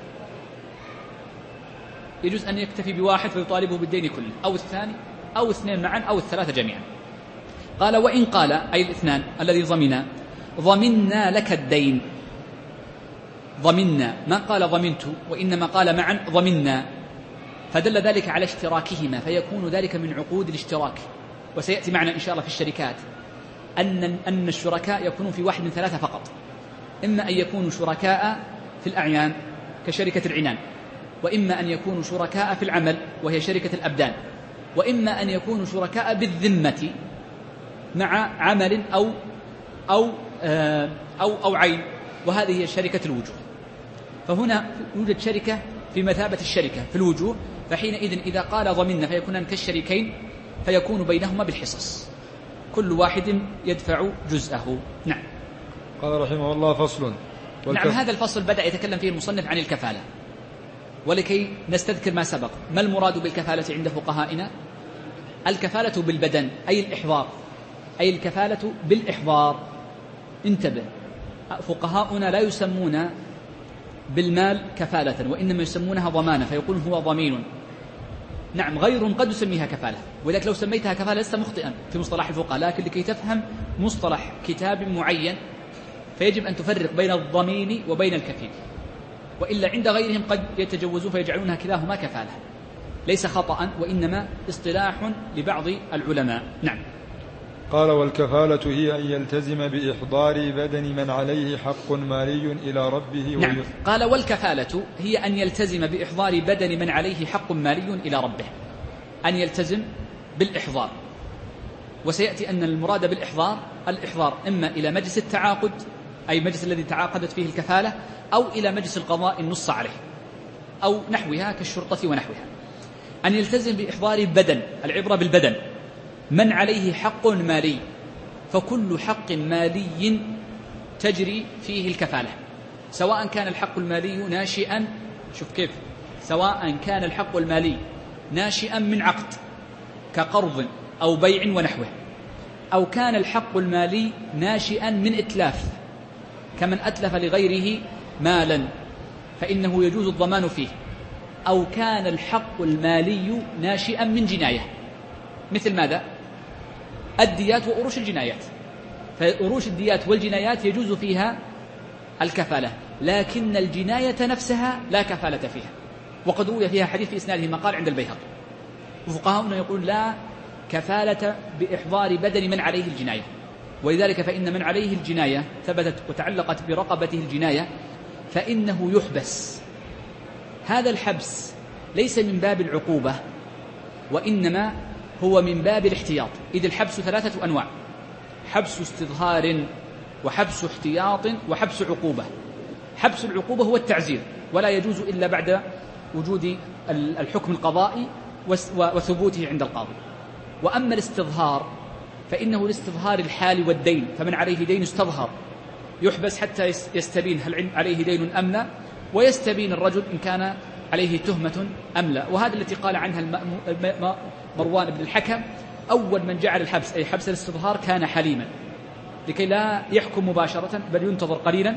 يجوز أن يكتفي بواحد فيطالبه بالدين كله، أو الثاني أو اثنين معا أو الثلاثة جميعا. قال وإن قال أي الاثنان الذي ضمنا ضمنا لك الدين، ضمنا ما قال ضمنت وإنما قال معا ضمنا، فدل ذلك على اشتراكهما، فيكون ذلك من عقود الاشتراك. وسيأتي معنا إن شاء الله في الشركات أن أن الشركاء يكونون في واحد من ثلاثة فقط، إما أن يكونوا شركاء في الأعيان كشركة العنان، وإما أن يكونوا شركاء في العمل وهي شركة الأبدان، وإما أن يكونوا شركاء بالذمة مع عمل أو أو أو أو عين، وهذه هي شركة الوجوه. فهنا يوجد شركة في مثابة الشركة في الوجوه، فحينئذ إذا قال ضمننا فيكونان كالشريكين، فيكون بينهما بالحصص، كل واحد يدفع جزءه. نعم. قال رحمه الله فصل. نعم، هذا الفصل بدأ يتكلم فيه المصنف عن الكفالة، ولكي نستذكر ما سبق، ما المراد بالكفالة عند فقهائنا؟ الكفالة بالبدن أي الإحضار، أي الكفالة بالإحضار. انتبه، فقهاؤنا لا يسمون بالمال كفالة، وإنما يسمونها ضمانة، فيقول هو ضمين. نعم، غير قد يسميها كفالة، ولكن لو سميتها كفالة لست مخطئا في مصطلح الفقهاء، لكن لكي تفهم مصطلح كتاب معين فيجب أن تفرق بين الضمين وبين الكفيل، وإلا عند غيرهم قد يتجوزون فيجعلونها كلاهما كفالة، ليس خطأ وإنما اصطلاح لبعض العلماء. نعم. قال والكفالة هي أن يلتزم بإحضار بدن من عليه حق مالي إلى ربه. نعم. قال والكفالة هي أن يلتزم بإحضار بدن من عليه حق مالي إلى ربه، أن يلتزم بالإحضار. وسيأتي أن المراد بالإحضار الإحضار إما إلى مجلس التعاقد أي مجلس الذي تعاقدت فيه الكفالة، أو إلى مجلس القضاء النص عليه، أو نحوها كالشرطة ونحوها. أن يلتزم بإحضار بدن، العبرة بالبدن، من عليه حق مالي، فكل حق مالي تجري فيه الكفالة، سواء كان الحق المالي ناشئا، شوف كيف، سواء كان الحق المالي ناشئا من عقد كقرض أو بيع ونحوه، أو كان الحق المالي ناشئا من إتلاف كمن أتلف لغيره مالا، فإنه يجوز الضمان فيه. أو كان الحق المالي ناشئا من جناية. مثل ماذا؟ الديات وأروش الجنايات. فأروش الديات والجنايات يجوز فيها الكفالة، لكن الجناية نفسها لا كفالة فيها. وقد روي فيها حديث في إسناده مقال عند البيهقي، وفقهاؤنا يقول لا كفالة بإحضار بدن من عليه الجناية، ولذلك فإن من عليه الجناية ثبتت وتعلقت برقبته الجناية فإنه يحبس. هذا الحبس ليس من باب العقوبة، وإنما هو من باب الاحتياط. إذ الحبس ثلاثة أنواع: حبس استظهار، وحبس احتياط، وحبس عقوبة. حبس العقوبة هو التعزير، ولا يجوز إلا بعد وجود الحكم القضائي وثبوته عند القاضي. وأما الاستظهار فإنه الاستظهار الحال والدين، فمن عليه دين استظهر يحبس حتى يستبين هل عليه دين أم لا، ويستبين الرجل إن كان عليه تهمة أم لا. وهذا التي قال عنها مروان بن الحكم: أول من جعل الحبس أي حبس الاستظهار كان حليما، لكي لا يحكم مباشرة بل ينتظر قليلا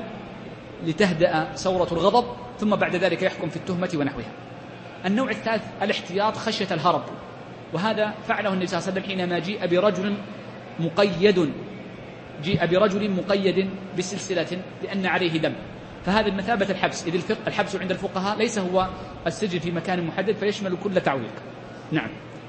لتهدأ ثورة الغضب، ثم بعد ذلك يحكم في التهمة ونحوها. النوع الثالث الاحتياط خشية الهرب، وهذا فعله النبي صلى الله عليه وسلم حينما جيء برجل مقيد جيء برجل مقيد بسلسلة لأن عليه دم، فهذا بمثابة الحبس. إذ الحبس عند الفقهاء ليس هو السجن في مكان محدد، فيشمل كل تعويق. نعم.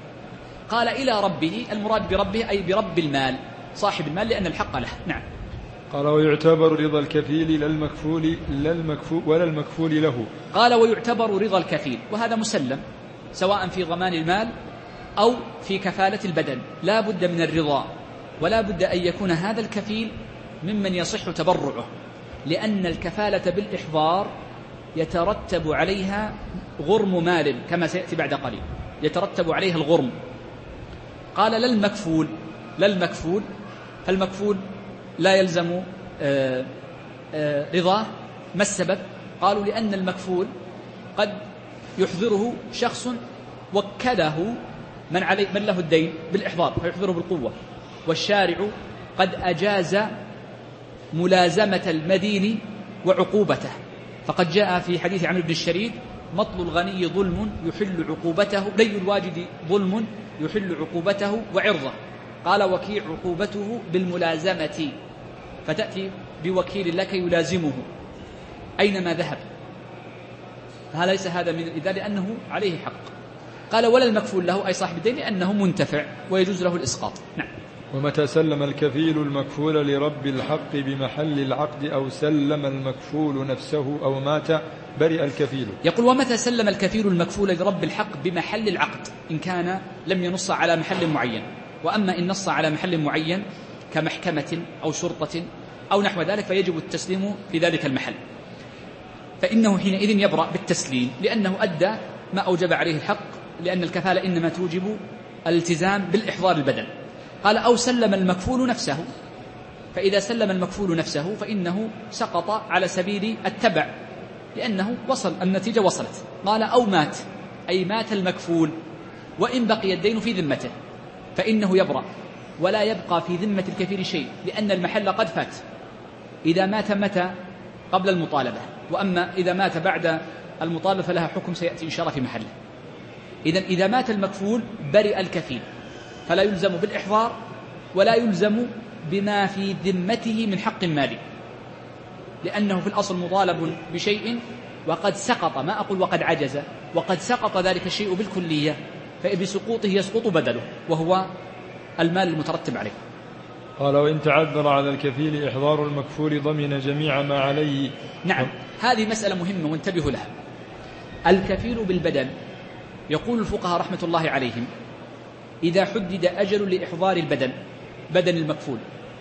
قال إلى ربه، المراد بربه أي برب المال، صاحب المال، لأن الحق له. نعم. قال ويعتبر رضا الكفيل لا المكفول لا المكفول ولا المكفول له. قال ويعتبر رضا الكفيل، وهذا مسلم سواء في ضمان المال أو في كفالة البدن، لا بد من الرضا، ولا بد أن يكون هذا الكفيل ممن يصح تبرعه، لأن الكفالة بالإحضار يترتب عليها غرم مال كما سيأتي بعد قليل، يترتب عليها الغرم. قال لا المكفول، لا المكفول، فالمكفول لا يلزم آآ آآ رضاه. ما السبب؟ قالوا لأن المكفول قد يحضره شخص وكله من, علي من له الدين بالإحضار فيحضره بالقوة، والشارع قد أجاز ملازمة المدين وعقوبته، فقد جاء في حديث عمرو بن الشريد: مطل الغني ظلم يحل عقوبته، لي الواجد ظلم يحل عقوبته وعرضه. قال وكيع عقوبته بالملازمة، فتأتي بوكيل لك يلازمه أينما ذهب، فهذا ليس هذا من إذا لأنه عليه حق. قال ولا المكفول له أي صاحب الدين لأنه منتفع ويجوز له الإسقاط. نعم. ومتى سلم الكفيل المكفول لرب الحق بمحل العقد أو سلم المكفول نفسه أو مات برئ الكفيل. يقول ومتى سلم الكفيل المكفول لرب الحق بمحل العقد، إن كان لم ينص على محل معين. وأما إن نص على محل معين كمحكمة أو شرطة أو نحو ذلك فيجب التسليم في ذلك المحل، فإنه حينئذ يبرأ بالتسليم، لأنه أدى ما أوجب عليه الحق، لأن الكفالة إنما توجب الالتزام بالإحضار البدن. قال أو سلم المكفول نفسه، فإذا سلم المكفول نفسه فإنه سقط على سبيل التبع، لأنه وصل النتيجة وصلت. قال أو مات أي مات المكفول وإن بقي الدين في ذمته فإنه يبرأ، ولا يبقى في ذمة الكفيل شيء، لأن المحل قد فات. إذا مات متى قبل المطالبة، وأما إذا مات بعد المطالبة فلها حكم سيأتي إن شاء الله في محله. إذن إذا مات المكفول برئ الكفيل، فلا يلزم بالإحضار ولا يلزم بما في ذمته من حق مالي، لأنه في الأصل مطالب بشيء وقد سقط، ما أقول وقد عجز، وقد سقط ذلك الشيء بالكلية، فبسقوطه يسقط بدله وهو المال المترتب عليه. قال وإن تعذر على الكفيل إحضار المكفول ضمن جميع ما عليه. نعم، هذه مسألة مهمة وانتبهوا لها. الكفيل بالبدن، يقول الفقهاء رحمة الله عليهم: إذا حدد أجل لإحضار البدن بدن المكفول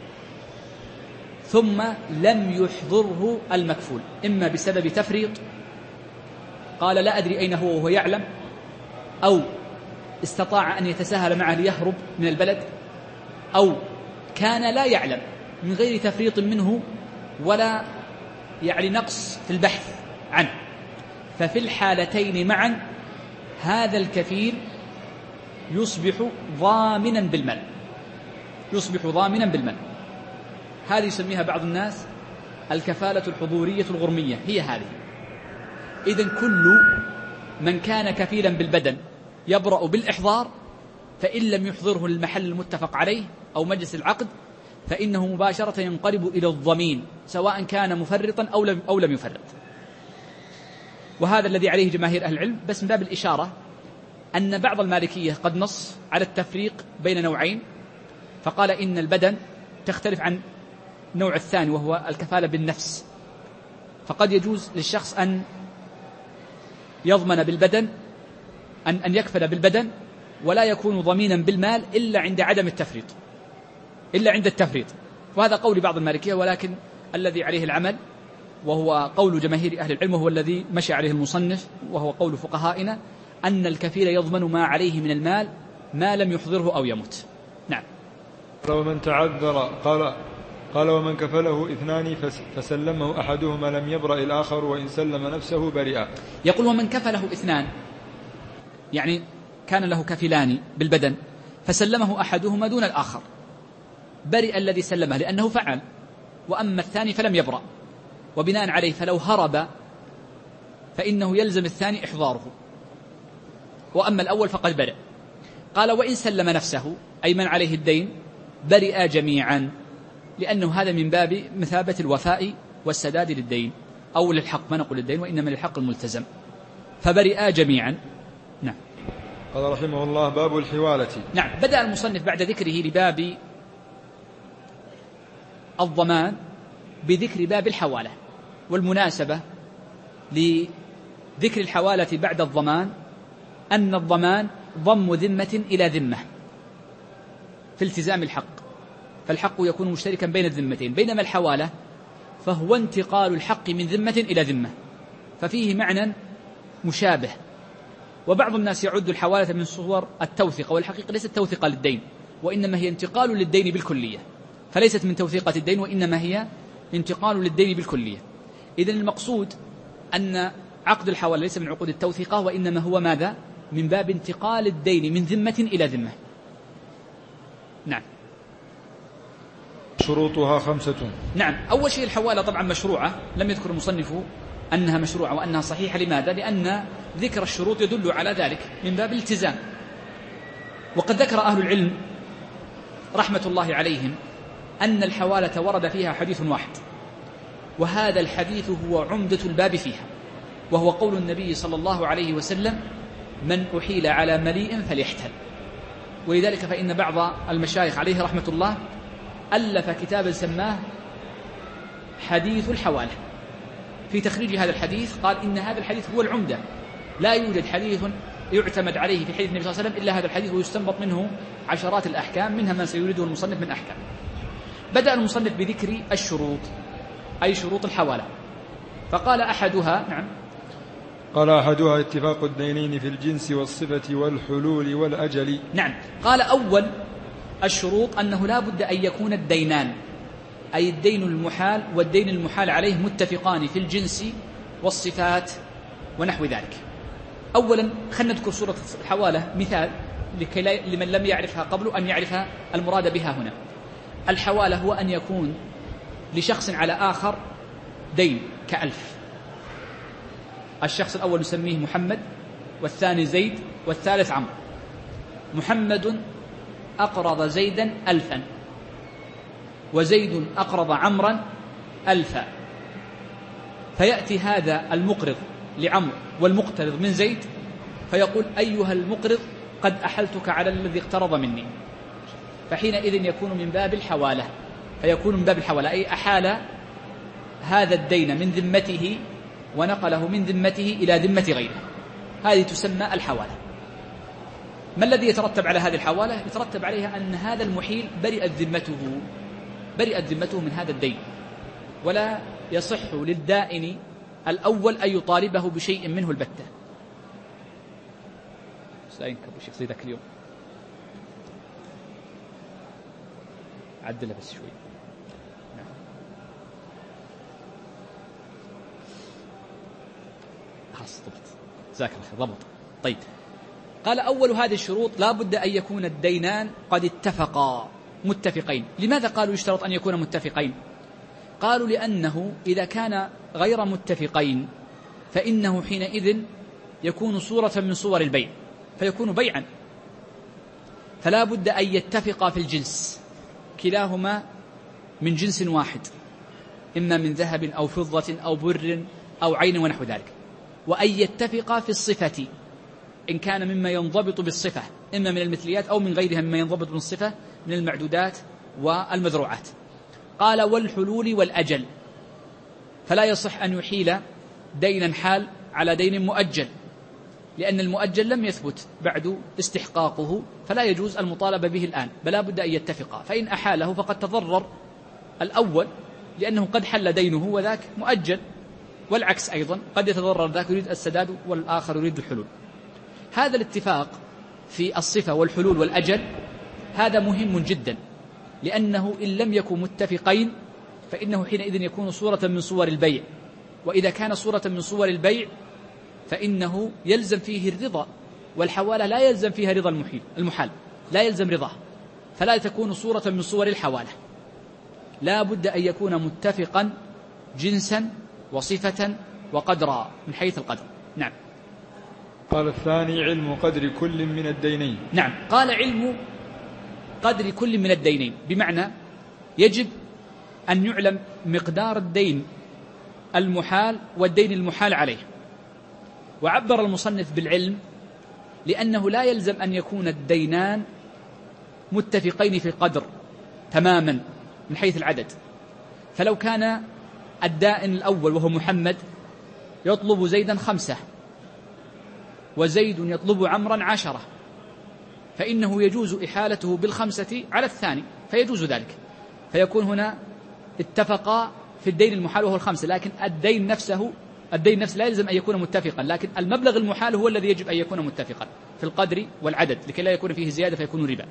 ثم لم يحضره المكفول، إما بسبب تفريط، قال لا أدري أين هو وهو يعلم، أو استطاع أن يتساهل معه ليهرب من البلد، أو كان لا يعلم من غير تفريط منه ولا يعني نقص في البحث عنه، ففي الحالتين معا هذا الكفيل يصبح ضامنا بالمال، يصبح ضامنا بالمال. هذه يسميها بعض الناس الكفالة الحضورية الغرمية، هي هذه. إذن كل من كان كفيلا بالبدن يبرأ بالإحضار، فإن لم يحضره المحل المتفق عليه أو مجلس العقد فإنه مباشرة ينقلب إلى الضمين، سواء كان مفرطا أو لم, أو لم يفرط. وهذا الذي عليه جماهير أهل العلم. بس من باب الإشارة أن بعض المالكية قد نص على التفريق بين نوعين، فقال إن البدن تختلف عن النوع الثاني وهو الكفالة بالنفس، فقد يجوز للشخص أن يضمن بالبدن، أن, أن يكفل بالبدن ولا يكون ضمينا بالمال إلا عند عدم التفريط، إلا عند التفريط. وهذا قول بعض المالكية، ولكن الذي عليه العمل وهو قول جماهير أهل العلم وهو الذي مشى عليه المصنف وهو قول فقهائنا، أن الكفيل يضمن ما عليه من المال ما لم يحضره أو يموت. نعم. ومن تعذر قال قال ومن كفله اثنان فسلمه أحدهما لم يبرأ الآخر، وإن سلم نفسه برئ. يقول ومن كفله اثنان، يعني كان له كفلان بالبدن فسلمه أحدهما دون الآخر، برئ الذي سلمه لأنه فعل، وأما الثاني فلم يبرأ، وبناء عليه فلو هرب فإنه يلزم الثاني إحضاره، وأما الأول فقد برئ. قال وإن سلم نفسه أي من عليه الدين برئ جميعا، لأنه هذا من باب مثابة الوفاء والسداد للدين أو للحق، ما نقول الدين وإنما للحق الملتزم، فبرئ جميعا. نعم. قال رحمه الله باب الحوالة. نعم. بدأ المصنف بعد ذكره لباب الضمان بذكر باب الحوالة، والمناسبة لذكر الحوالة بعد الضمان أن الضمان ضم ذمة إلى ذمة في التزام الحق، فالحق يكون مشتركا بين الذمتين، بينما الحوالة فهو انتقال الحق من ذمة إلى ذمة، ففيه معنى مشابه. وبعض الناس يعد الحوالة من صور التوثيقة، والحقيقة ليست توثيقة للدين، وإنما هي انتقال للدين بالكلية، فليست من توثيقة الدين وإنما هي انتقال للدين بالكلية. إذن المقصود أن عقد الحوالة ليس من عقود التوثيقة، وإنما هو ماذا؟ من باب انتقال الدين من ذمة إلى ذمة. نعم. شروطها خمسة. نعم. أول شيء الحوالة طبعا مشروعة، لم يذكر المصنف أنها مشروعة وأنها صحيحة. لماذا؟ لأن ذكر الشروط يدل على ذلك من باب الالتزام. وقد ذكر أهل العلم رحمة الله عليهم أن الحوالة ورد فيها حديث واحد، وهذا الحديث هو عمدة الباب فيها، وهو قول النبي صلى الله عليه وسلم من أحيل على مليء فليحتل. ولذلك فإن بعض المشايخ عليه رحمة الله ألف كتابا سماه حديث الحوالة في تخريج هذا الحديث. قال إن هذا الحديث هو العمدة، لا يوجد حديث يعتمد عليه في حديث النبي صلى الله عليه وسلم إلا هذا الحديث، ويستنبط منه عشرات الأحكام منها ما سيريده المصنف من أحكام. بدأ المصنف بذكر الشروط، أي شروط الحوالة، فقال أحدها. نعم. قال أحدها اتفاق الدينين في الجنس والصفة والحلول والأجل. نعم. قال أول الشروط أنه لا بد أن يكون الدينان، أي الدين المحال والدين المحال عليه متفقان في الجنس والصفات ونحو ذلك. أولا خلنا نذكر سورة الحوالة مثال لكي لمن لم يعرفها قبل أن يعرف المراد بها هنا. الحوالة هو أن يكون لشخص على آخر دين كألف، الشخص الأول نسميه محمد، والثاني زيد، والثالث عمرو. محمد أقرض زيدا ألفا، وزيد أقرض عمرا ألفا، فيأتي هذا المقرض لعمرو والمقترض من زيد فيقول أيها المقرض قد أحلتك على الذي اقترض مني، فحينئذ يكون من باب الحوالة، فيكون من باب الحوالة أي أحال هذا الدين من ذمته ونقله من ذمته إلى ذمة غيره، هذه تسمى الحوالة. ما الذي يترتب على هذه الحوالة؟ يترتب عليها أن هذا المحيل برئت ذمته برئت ذمته من هذا الدين، ولا يصح للدائن الأول أن يطالبه بشيء منه البتة. سأينك أبو شيخ زي ذاك اليوم عدلها بس شوي. نعم. خلاص ضبط، جزاك الله خير، ضبط. طيب، قال أول هذه الشروط لا بد أن يكون الدينان قد اتفقا متفقين. لماذا قالوا يشترط أن يكون متفقين؟ قالوا لأنه إذا كان غير متفقين فإنه حينئذ يكون صورة من صور البيع فيكون بيعا، فلا بد أن يتفقا في الجنس، كلاهما من جنس واحد، إما من ذهب أو فضة أو بر أو عين ونحو ذلك، وأن يتفقا في الصفة إن كان مما ينضبط بالصفة إما من المثليات أو من غيرها مما ينضبط بالصفة من المعدودات والمذروعات. قال والحلول والأجل، فلا يصح أن يحيل دينا حال على دين مؤجل، لأن المؤجل لم يثبت بعد استحقاقه فلا يجوز المطالبة به الآن، بل بد أن يتفقا، فإن أحاله فقد تضرر الأول لأنه قد حل دينه وذاك مؤجل، والعكس أيضا قد يتضرر ذاك يريد السداد والآخر يريد الحلول. هذا الاتفاق في الصفة والحلول والأجل هذا مهم جدا، لأنه إن لم يكن متفقين فإنه حينئذ يكون صورة من صور البيع، وإذا كان صورة من صور البيع فإنه يلزم فيه الرضا، والحوالة لا يلزم فيها رضا المحيل المحال لا يلزم رضاه، فلا تكون صورة من صور الحوالة، لا بد أن يكون متفقا جنسا وصفة وقدرا من حيث القدر. نعم. قال الثاني علم قدر كل من الدينين. نعم، قال علم قدر كل من الدينين، بمعنى يجب أن يعلم مقدار الدين المحال والدين المحال عليه. وعبر المصنف بالعلم لأنه لا يلزم أن يكون الدينان متفقين في القدر تماما من حيث العدد، فلو كان الدائن الأول وهو محمد يطلب زيدا خمسة وزيد يطلب عمرا عشرة، فإنه يجوز إحالته بالخمسة على الثاني فيجوز ذلك، فيكون هنا اتفقا في الدين المحال وهو الخمسة، لكن الدين نفسه الدين نفسه لا يلزم أن يكون متفقا، لكن المبلغ المحال هو الذي يجب أن يكون متفقا في القدر والعدد لكي لا يكون فيه زيادة فيكون ربا.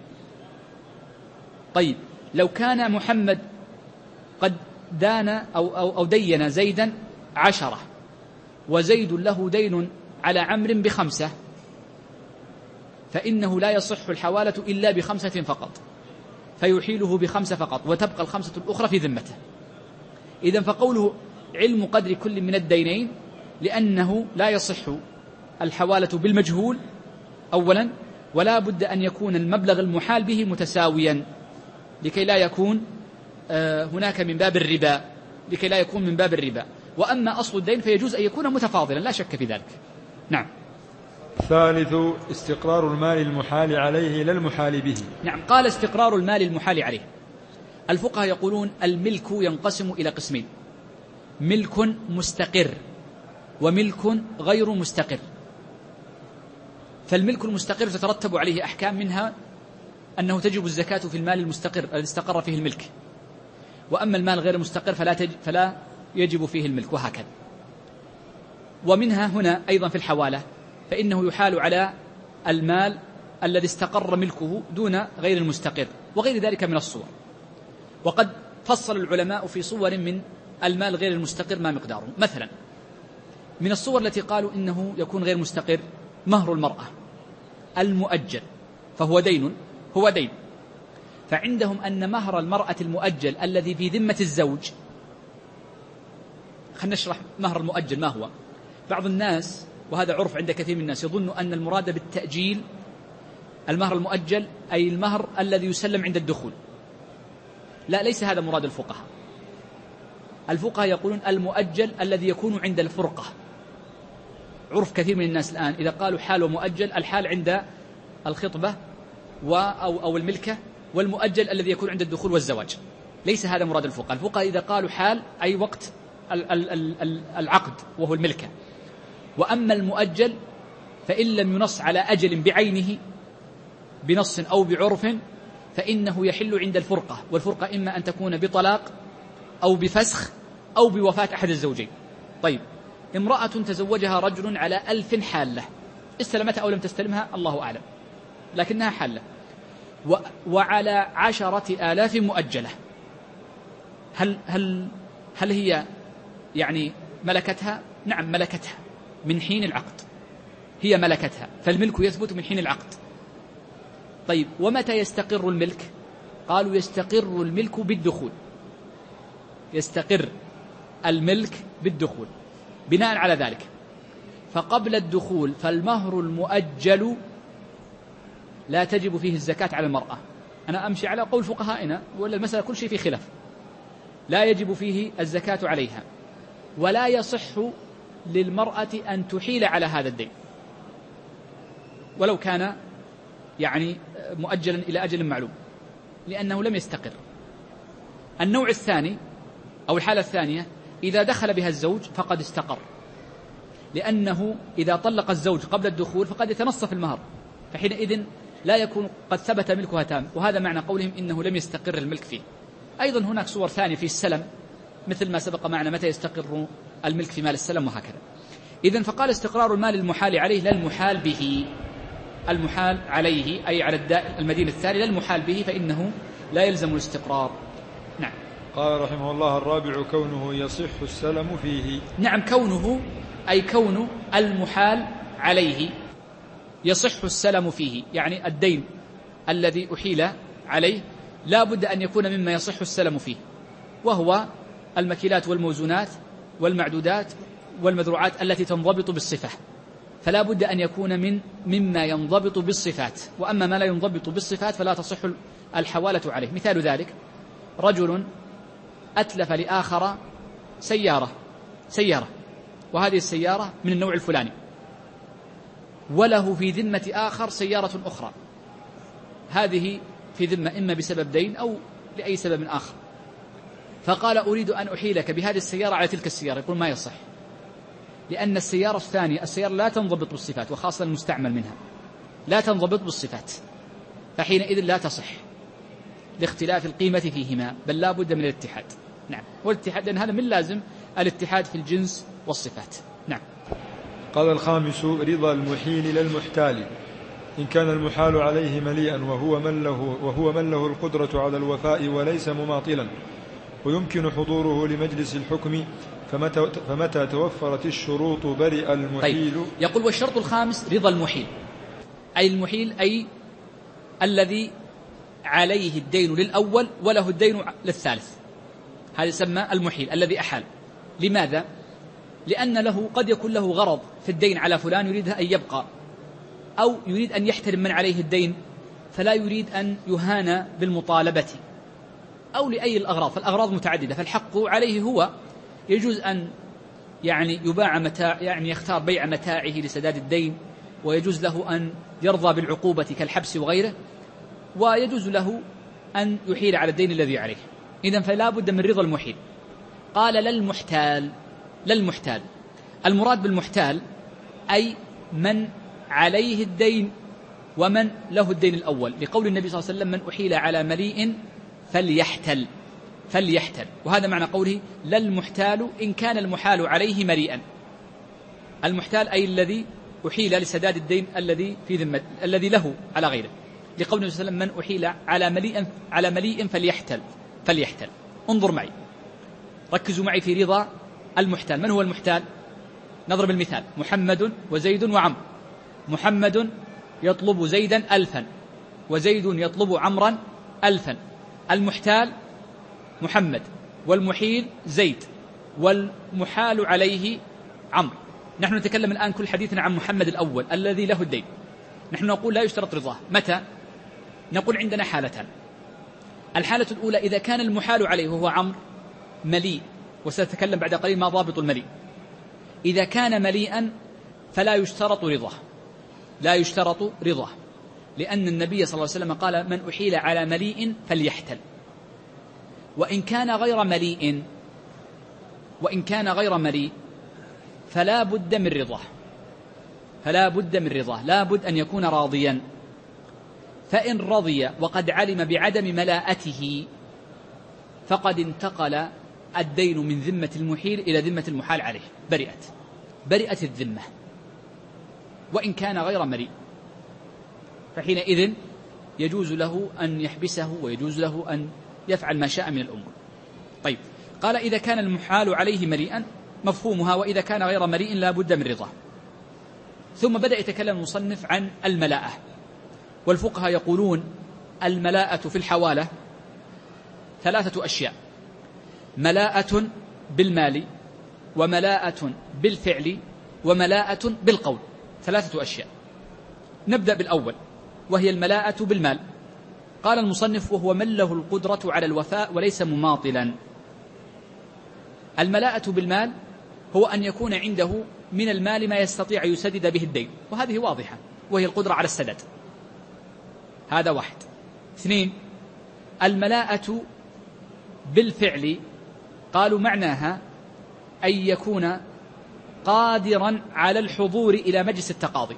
طيب لو كان محمد قد دان أو, أو, أو دين زيدا عشرة وزيد له دين على عمرو بخمسة، فإنه لا يصح الحوالة إلا بخمسة فقط، فيحيله بخمسة فقط وتبقى الخمسة الأخرى في ذمته. إذن فقوله علم قدر كل من الدينين لأنه لا يصح الحوالة بالمجهول أولا، ولا بد أن يكون المبلغ المحال به متساويا لكي لا يكون هناك من باب الربا لكي لا يكون من باب الربا. وأما أصل الدين فيجوز أن يكون متفاضلا لا شك في ذلك. نعم. ثالث استقرار المال المحال عليه لا المحال به. نعم، قال استقرار المال المحال عليه. الفقهاء يقولون الملك ينقسم إلى قسمين: ملك مستقر وملك غير مستقر. فالملك المستقر تترتب عليه أحكام، منها أنه تجب الزكاة في المال المستقر الذي استقر فيه الملك، وأما المال غير المستقر فلا, تجب فلا يجب فيه الملك، وهكذا. ومنها هنا أيضا في الحوالة فإنه يحال على المال الذي استقر ملكه دون غير المستقر وغير ذلك من الصور. وقد فصل العلماء في صور من المال غير المستقر ما مقداره. مثلا من الصور التي قالوا إنه يكون غير مستقر مهر المرأة المؤجل، فهو دين هو دين فعندهم أن مهر المرأة المؤجل الذي في ذمة الزوج، خلينا نشرح مهر المؤجل ما هو. بعض الناس وهذا عرف عند كثير من الناس يظن أن المراد بالتأجيل المهر المؤجل أي المهر الذي يسلم عند الدخول. لا، ليس هذا مراد الفقهاء. الفقهاء يقولون المؤجل الذي يكون عند الفرقة. عرف كثير من الناس الآن إذا قالوا حال ومؤجل، الحال عند الخطبة أو, أو الملكة، والمؤجل الذي يكون عند الدخول والزواج. ليس هذا مراد الفقهاء. الفقهاء إذا قالوا حال أي وقت العقد وهو الملكة. وأما المؤجل فإن لم ينص على أجل بعينه بنص أو بعرف فإنه يحل عند الفرقة، والفرقة إما أن تكون بطلاق أو بفسخ أو بوفاة أحد الزوجين. طيب، امرأة تزوجها رجل على ألف حالة، استلمتها أو لم تستلمها الله أعلم، لكنها حالة، وعلى عشرة آلاف مؤجلة. هل, هل, هل هي يعني ملكتها؟ نعم ملكتها من حين العقد، هي ملكتها، فالملك يثبت من حين العقد. طيب، ومتى يستقر الملك؟ قالوا يستقر الملك بالدخول، يستقر الملك بالدخول. بناء على ذلك فقبل الدخول فالمهر المؤجل لا تجب فيه الزكاة على المرأة. أنا أمشي على قول فقهائنا، ولا المسألة كل شيء في خلاف. لا يجب فيه الزكاة عليها، ولا يصح للمرأة أن تحيل على هذا الدين ولو كان يعني مؤجلا إلى أجل معلوم، لأنه لم يستقر. النوع الثاني أو الحالة الثانية إذا دخل بها الزوج فقد استقر، لأنه إذا طلق الزوج قبل الدخول فقد يتنصف المهر، فحينئذ لا يكون قد ثبت ملكها تام، وهذا معنى قولهم إنه لم يستقر الملك فيه. أيضا هناك صور ثانية في السلم مثل ما سبق معنا متى يستقر الملك في مال السلم وهكذا. إذن فقال استقرار المال المحال عليه لا المحال به، المحال عليه أي على المدين الثاني لا المحال به، فإنه لا يلزم الاستقرار. نعم. قال رحمه الله: الرابع كونه يصح السلم فيه. نعم، كونه أي كون المحال عليه يصح السلم فيه، يعني الدين الذي أحيل عليه لا بد أن يكون مما يصح السلم فيه، وهو المكيلات والموزونات والمعدودات والمذروعات التي تنضبط بالصفة، فلا بد أن يكون من مما ينضبط بالصفات. وأما ما لا ينضبط بالصفات فلا تصح الحوالة عليه. مثال ذلك رجل أتلف لآخر سيارة سيارة وهذه السيارة من النوع الفلاني، وله في ذمة آخر سيارة أخرى، هذه في ذمة إما بسبب دين أو لأي سبب آخر، فقال أريد أن أحيلك بهذه السيارة على تلك السيارة. يقول ما يصح، لأن السيارة الثانية السيارة لا تنضبط بالصفات، وخاصة المستعمل منها لا تنضبط بالصفات، فحينئذ لا تصح لاختلاف القيمة فيهما، بل لا بد من الاتحاد. نعم، والاتحاد لأن هذا من لازم الاتحاد في الجنس والصفات. نعم. قال الخامس: رضا المحيل للمحتال، إن كان المحال عليه مليئا وهو من له, وهو من له القدرة على الوفاء وليس مماطلا، ويمكن حضوره لمجلس الحكم، فمتى, فمتى توفرت الشروط برئ المحيل. طيب. يقول: والشرط الخامس رضا المحيل، أي المحيل أي الذي عليه الدين للأول وله الدين للثالث، هذا يسمى المحيل الذي أحال. لماذا؟ لأن له قد يكون له غرض في الدين على فلان يريد أن يبقى، أو يريد أن يحترم من عليه الدين فلا يريد أن يهان بالمطالبة، أو لأي الأغراض، فالأغراض متعددة، فالحق عليه هو يجوز أن يعني يباع متاع، يعني يختار بيع متاعه لسداد الدين، ويجوز له أن يرضى بالعقوبة كالحبس وغيره، ويجوز له أن يحيل على الدين الذي عليه. إذن فلا بد من رضا المحيل. قال للمحتال، للمحتال المراد بالمحتال أي من عليه الدين ومن له الدين الأول، لقول النبي صلى الله عليه وسلم: من أحيل على مليء فليحتل فليحتل وهذا معنى قوله للمحتال إن كان المحال عليه مليئا. المحتال أي الذي أحيل لسداد الدين الذي في ذمة الذي له على غيره، لقول النبي صلى الله عليه وسلم: من أحيل على مليء على مليء فليحتل فليحتل انظر معي، ركزوا معي في رضا المحتال. من هو المحتال؟ نضرب المثال: محمد وزيد وعمر، محمد يطلب زيدا ألفا وزيد يطلب عمرا ألفا. المحتال محمد، والمحيل زيد، والمحال عليه عمرو. نحن نتكلم الآن كل حديثنا عن محمد الأول الذي له الدين. نحن نقول لا يشترط رضاه. متى؟ نقول عندنا حالتان. الحالة الأولى إذا كان المحال عليه وهو عمرو مليء، وسأتكلم بعد قليل ما ضابط المليء. إذا كان مليئا فلا يشترط رضاه، لا يشترط رضاه، لأن النبي صلى الله عليه وسلم قال: من أحيل على مليء فليحتل. وإن كان غير مليء وإن كان غير مليء فلا بد من رضاه، فلا بد من رضاه، لا بد أن يكون راضيا. فإن رضي وقد علم بعدم ملاءته فقد انتقل الدين من ذمة المحيل إلى ذمة المحال عليه، برئت برئت الذمة، وإن كان غير مليء، فحينئذ يجوز له أن يحبسه ويجوز له أن يفعل ما شاء من الأمور. طيب، قال إذا كان المحال عليه مليئا مفهومها، وإذا كان غير مليء لا بد من رضاه. ثم بدأ يتكلم المصنف عن الملاءة، والفقهاء يقولون الملاءة في الحوالة ثلاثة أشياء: ملاءة بالمال، وملاءة بالفعل، وملاءة بالقول، ثلاثة أشياء. نبدأ بالأول وهي الملاءة بالمال. قال المصنف: وهو من له القدرة على الوفاء وليس مماطلا. الملاءة بالمال هو أن يكون عنده من المال ما يستطيع يسدد به الدين، وهذه واضحة وهي القدرة على السداد، هذا واحد. اثنين، الملاءة بالفعل، قالوا معناها أن يكون قادرا على الحضور إلى مجلس التقاضي،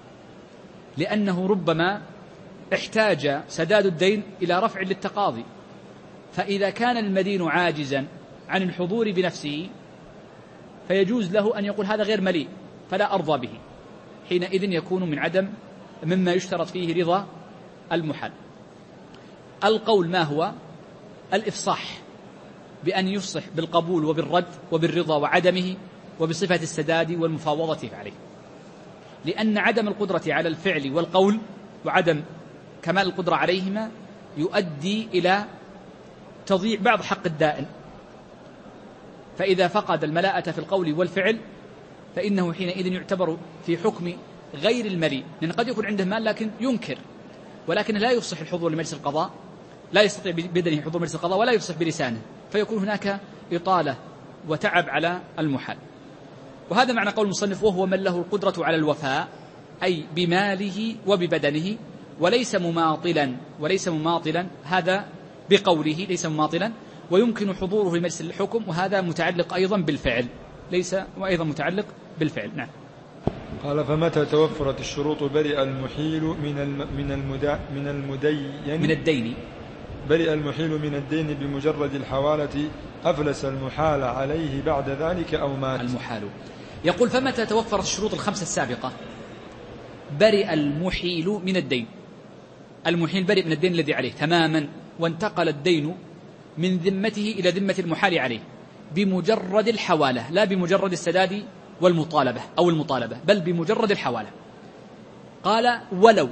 لأنه ربما احتاج سداد الدين إلى رفع للتقاضي، فإذا كان المدين عاجزا عن الحضور بنفسه فيجوز له أن يقول هذا غير مليء فلا أرضى به، حينئذ يكون من عدم مما يشترط فيه رضا المحال. القول ما هو؟ الإفصاح، بأن يفصح بالقبول وبالرد وبالرضا وعدمه وبصفة السداد والمفاوضة عليه، لأن عدم القدرة على الفعل والقول وعدم كمال القدرة عليهما يؤدي إلى تضييع بعض حق الدائن، فإذا فقد الملاءة في القول والفعل فإنه حينئذ يعتبر في حكم غير المليء، لأن قد يكون عنده مال لكن ينكر، ولكن لا يفصح الحضور لمجلس القضاء، لا يستطيع بدنه حضور مجلس القضاء ولا يفصح بلسانه، فيكون هناك إطالة وتعب على المحال. وهذا معنى قول المصنف: وهو من له القدرة على الوفاء، أي بماله وببدنه، وليس مماطلا، وليس مماطلا هذا بقوله ليس مماطلا، ويمكن حضوره لمجلس الحكم، وهذا متعلق أيضا بالفعل، ليس وأيضا متعلق بالفعل. نعم. قال: فمتى توفرت الشروط برئ المحيل من من المدا من المدين من الدين برئ المحيل من الدين بمجرد الحوالة، أفلس المحال عليه بعد ذلك أو مات. المحال. يقول: فمتى توفرت الشروط الخمسة السابقة برئ المحيل من الدين. المحيل برئ من الدين الذي عليه تماما، وانتقل الدين من ذمته إلى ذمة المحال عليه بمجرد الحوالة، لا بمجرد السداد والمطالبة أو المطالبة، بل بمجرد الحوالة. قال: ولو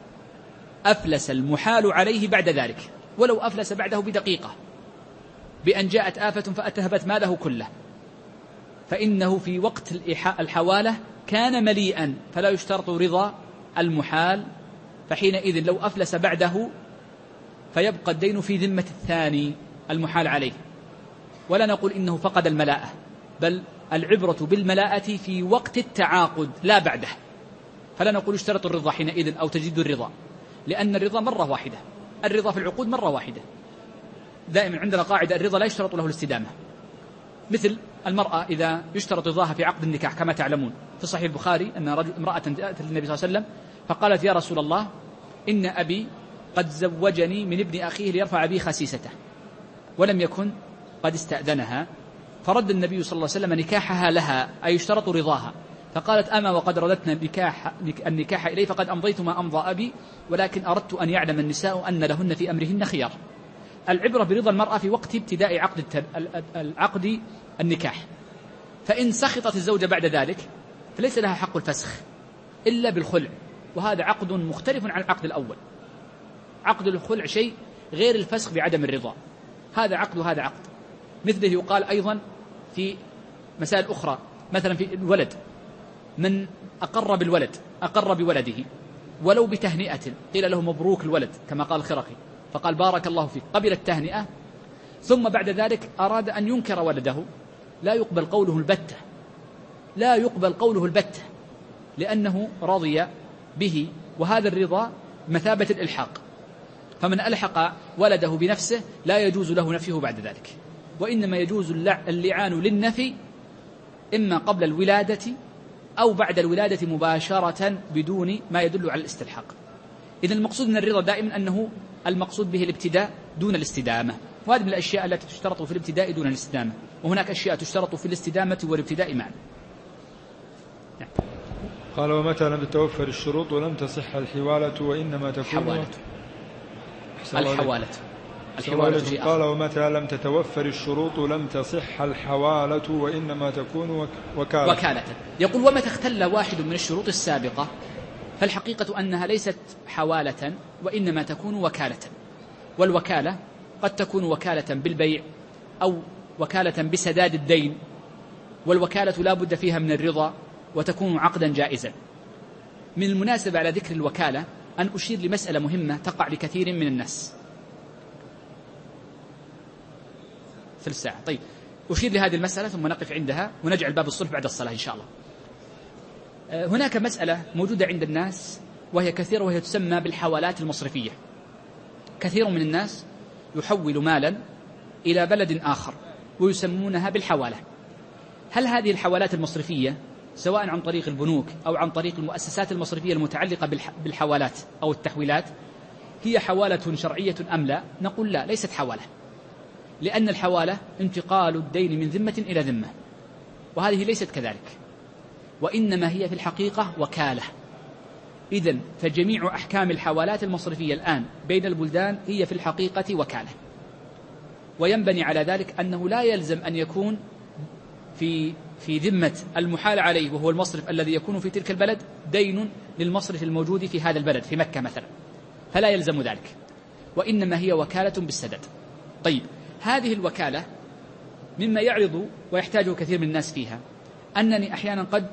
أفلس المحال عليه بعد ذلك، ولو أفلس بعده بدقيقة بأن جاءت آفة فأتهبت ماله كله، فإنه في وقت الحوالة كان مليئا، فلا يشترط رضا المحال، فحينئذ لو أفلس بعده فيبقى الدين في ذمة الثاني المحال عليه، ولا نقول إنه فقد الملاءة، بل العبرة بالملاءة في وقت التعاقد لا بعده، فلا نقول اشترط الرضا حينئذ أو تجد الرضا، لأن الرضا مرة واحدة، الرضا في العقود مرة واحدة. دائما عندنا قاعدة: الرضا لا يشترط له الاستدامة، مثل المرأة إذا يشترط رضاها في عقد النكاح، كما تعلمون في صحيح البخاري أن رجل امرأة جاءت للنبي صلى الله عليه وسلم فقالت: يا رسول الله، إن أبي قد زوجني من ابن أخيه ليرفع بي خسيسته، ولم يكن قد استأذنها، فرد النبي صلى الله عليه وسلم نكاحها لها، أي يشترط رضاها، فقالت: أما وقد ردتنا نكاح النكاح إليه فقد أمضيت ما أمضى أبي، ولكن أردت أن يعلم النساء أن لهن في أمرهن خيار. العبرة برضا المرأة في وقت ابتداء عقد العقد النكاح، فإن سخطت الزوجة بعد ذلك فليس لها حق الفسخ إلا بالخلع، وهذا عقد مختلف عن العقد الأول. عقد الخلع شيء غير الفسخ بعدم الرضا، هذا عقد وهذا عقد. مثله يقال أيضا في مسائل أخرى، مثلا في الولد، من أقر بالولد أقر بولده ولو بتهنئة، قيل له مبروك الولد كما قال الخرقي، فقال بارك الله فيك، قبل التهنئة، ثم بعد ذلك أراد أن ينكر ولده، لا يقبل قوله البتة، لا يقبل قوله البتة، لأنه رضي به، وهذا الرضا مثابة الإلحاق، فمن ألحق ولده بنفسه لا يجوز له نفيه بعد ذلك، وإنما يجوز اللعان للنفي إما قبل الولادة أو بعد الولادة مباشرة بدون ما يدل على الاستلحاق. إذن المقصود من الرضا دائما أنه المقصود به الابتداء دون الاستدامة، وهذه من الأشياء التي تشترط في الابتداء دون الاستدامة، وهناك أشياء تشترط في الاستدامة والابتداء معا. قال: ومتى لم تتوفر الشروط ولم تصح الحوالة وإنما تكون حوالة الحوالة الحوالة قال: ومتى لم تتوفر الشروط لم تصح الحوالة وإنما تكون وكالة. وكالة. يقول: ومتى اختل واحد من الشروط السابقة فالحقيقة أنها ليست حوالة وإنما تكون وكالة، والوكالة قد تكون وكالة بالبيع أو وكالة بسداد الدين، والوكالة لا بد فيها من الرضا وتكون عقدا جائزا. من المناسبة على ذكر الوكالة أن أشير لمسألة مهمة تقع لكثير من الناس. ثلث ساعة. طيب أشير لهذه المسألة ثم نقف عندها ونجعل باب الصلح بعد الصلاة إن شاء الله. هناك مسألة موجودة عند الناس وهي كثيرة، وهي تسمى بالحوالات المصرفية. كثير من الناس يحول مالا إلى بلد آخر ويسمونها بالحوالة. هل هذه الحوالات المصرفية سواء عن طريق البنوك أو عن طريق المؤسسات المصرفية المتعلقة بالحوالات أو التحويلات هي حوالة شرعية أم لا؟ نقول لا، ليست حوالة، لأن الحوالة انتقال الدين من ذمة إلى ذمة، وهذه ليست كذلك، وإنما هي في الحقيقة وكالة. إذن فجميع أحكام الحوالات المصرفية الآن بين البلدان هي في الحقيقة وكالة، وينبني على ذلك أنه لا يلزم أن يكون في في ذمة المحال عليه وهو المصرف الذي يكون في تلك البلد دين للمصرف الموجود في هذا البلد في مكة مثلا، فلا يلزم ذلك، وإنما هي وكالة بالسدد. طيب هذه الوكالة مما يعرض ويحتاجه كثير من الناس فيها أنني أحيانا قد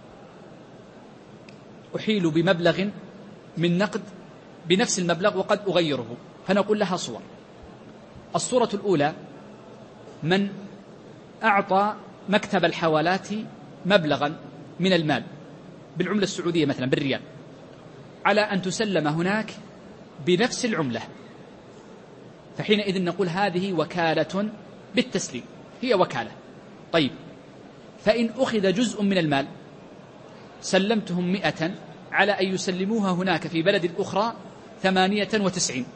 أحيل بمبلغ من نقد بنفس المبلغ وقد أغيره، فنقول لها صور. الصورة الأولى من أعطى مكتب الحوالات مبلغا من المال بالعملة السعودية مثلا بالريال على أن تسلم هناك بنفس العملة، فحينئذ نقول هذه وكالة بالتسليم، هي وكالة. طيب فإن أخذ جزء من المال سلمتهم مئة على أن يسلموها هناك في بلد الأخرى ثمانية وتسعين،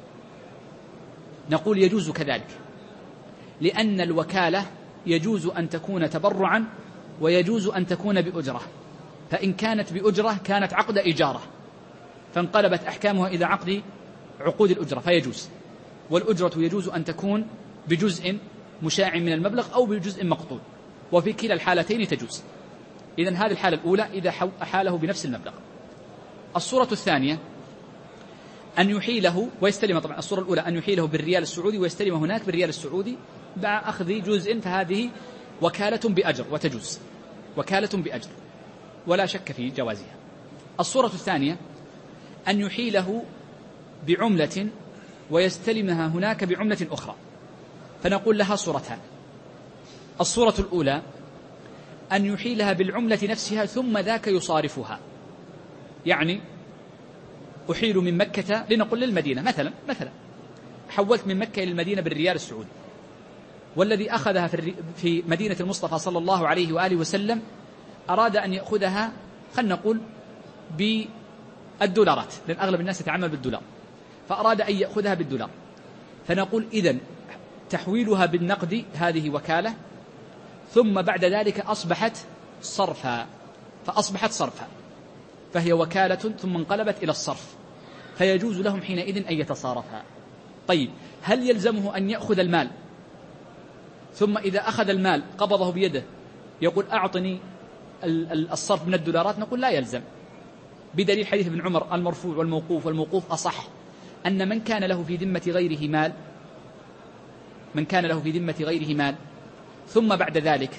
نقول يجوز كذلك، لأن الوكالة يجوز أن تكون تبرعا ويجوز أن تكون بأجرة، فإن كانت بأجرة كانت عقد إجارة فانقلبت أحكامها إلى عقد عقود الأجرة فيجوز، والأجرة يجوز أن تكون بجزء مشاع من المبلغ أو بجزء مقطوع، وفي كلا الحالتين تجوز. إذن هذه الحالة الأولى إذا أحاله بنفس المبلغ. الصورة الثانية أن يحيله ويستلم، طبعا الصورة الأولى أن يحيله بالريال السعودي ويستلم هناك بالريال السعودي مع أخذ جزء، فهذه وكالة بأجر وتجوز، وكالة بأجر ولا شك في جوازها. الصورة الثانية أن يحيله بعملة ويستلمها هناك بعملة أخرى، فنقول لها صورتان. الصورة الأولى أن يحيلها بالعملة نفسها ثم ذاك يصارفها، يعني أحيل من مكة لنقل للمدينة مثلا مثلا حولت من مكة إلى المدينة بالريال السعودي، والذي أخذها في مدينة المصطفى صلى الله عليه وآله وسلم أراد أن يأخذها خلنا نقول بالدولارات، لأن أغلب الناس يتعامل بالدولار، فأراد أن يأخذها بالدولار، فنقول إذن تحويلها بالنقد هذه وكالة، ثم بعد ذلك أصبحت صرفا، فأصبحت صرفا فهي وكالة ثم انقلبت إلى الصرف، فيجوز لهم حينئذ أن يتصارفا. طيب هل يلزمه أن يأخذ المال ثم إذا أخذ المال قبضه بيده يقول أعطني الصرف من الدولارات؟ نقول لا يلزم، بدليل حديث ابن عمر المرفوع والموقوف، والموقوف أصح، أن من كان له في ذمة غيره مال من كان له في ذمة غيره مال ثم بعد ذلك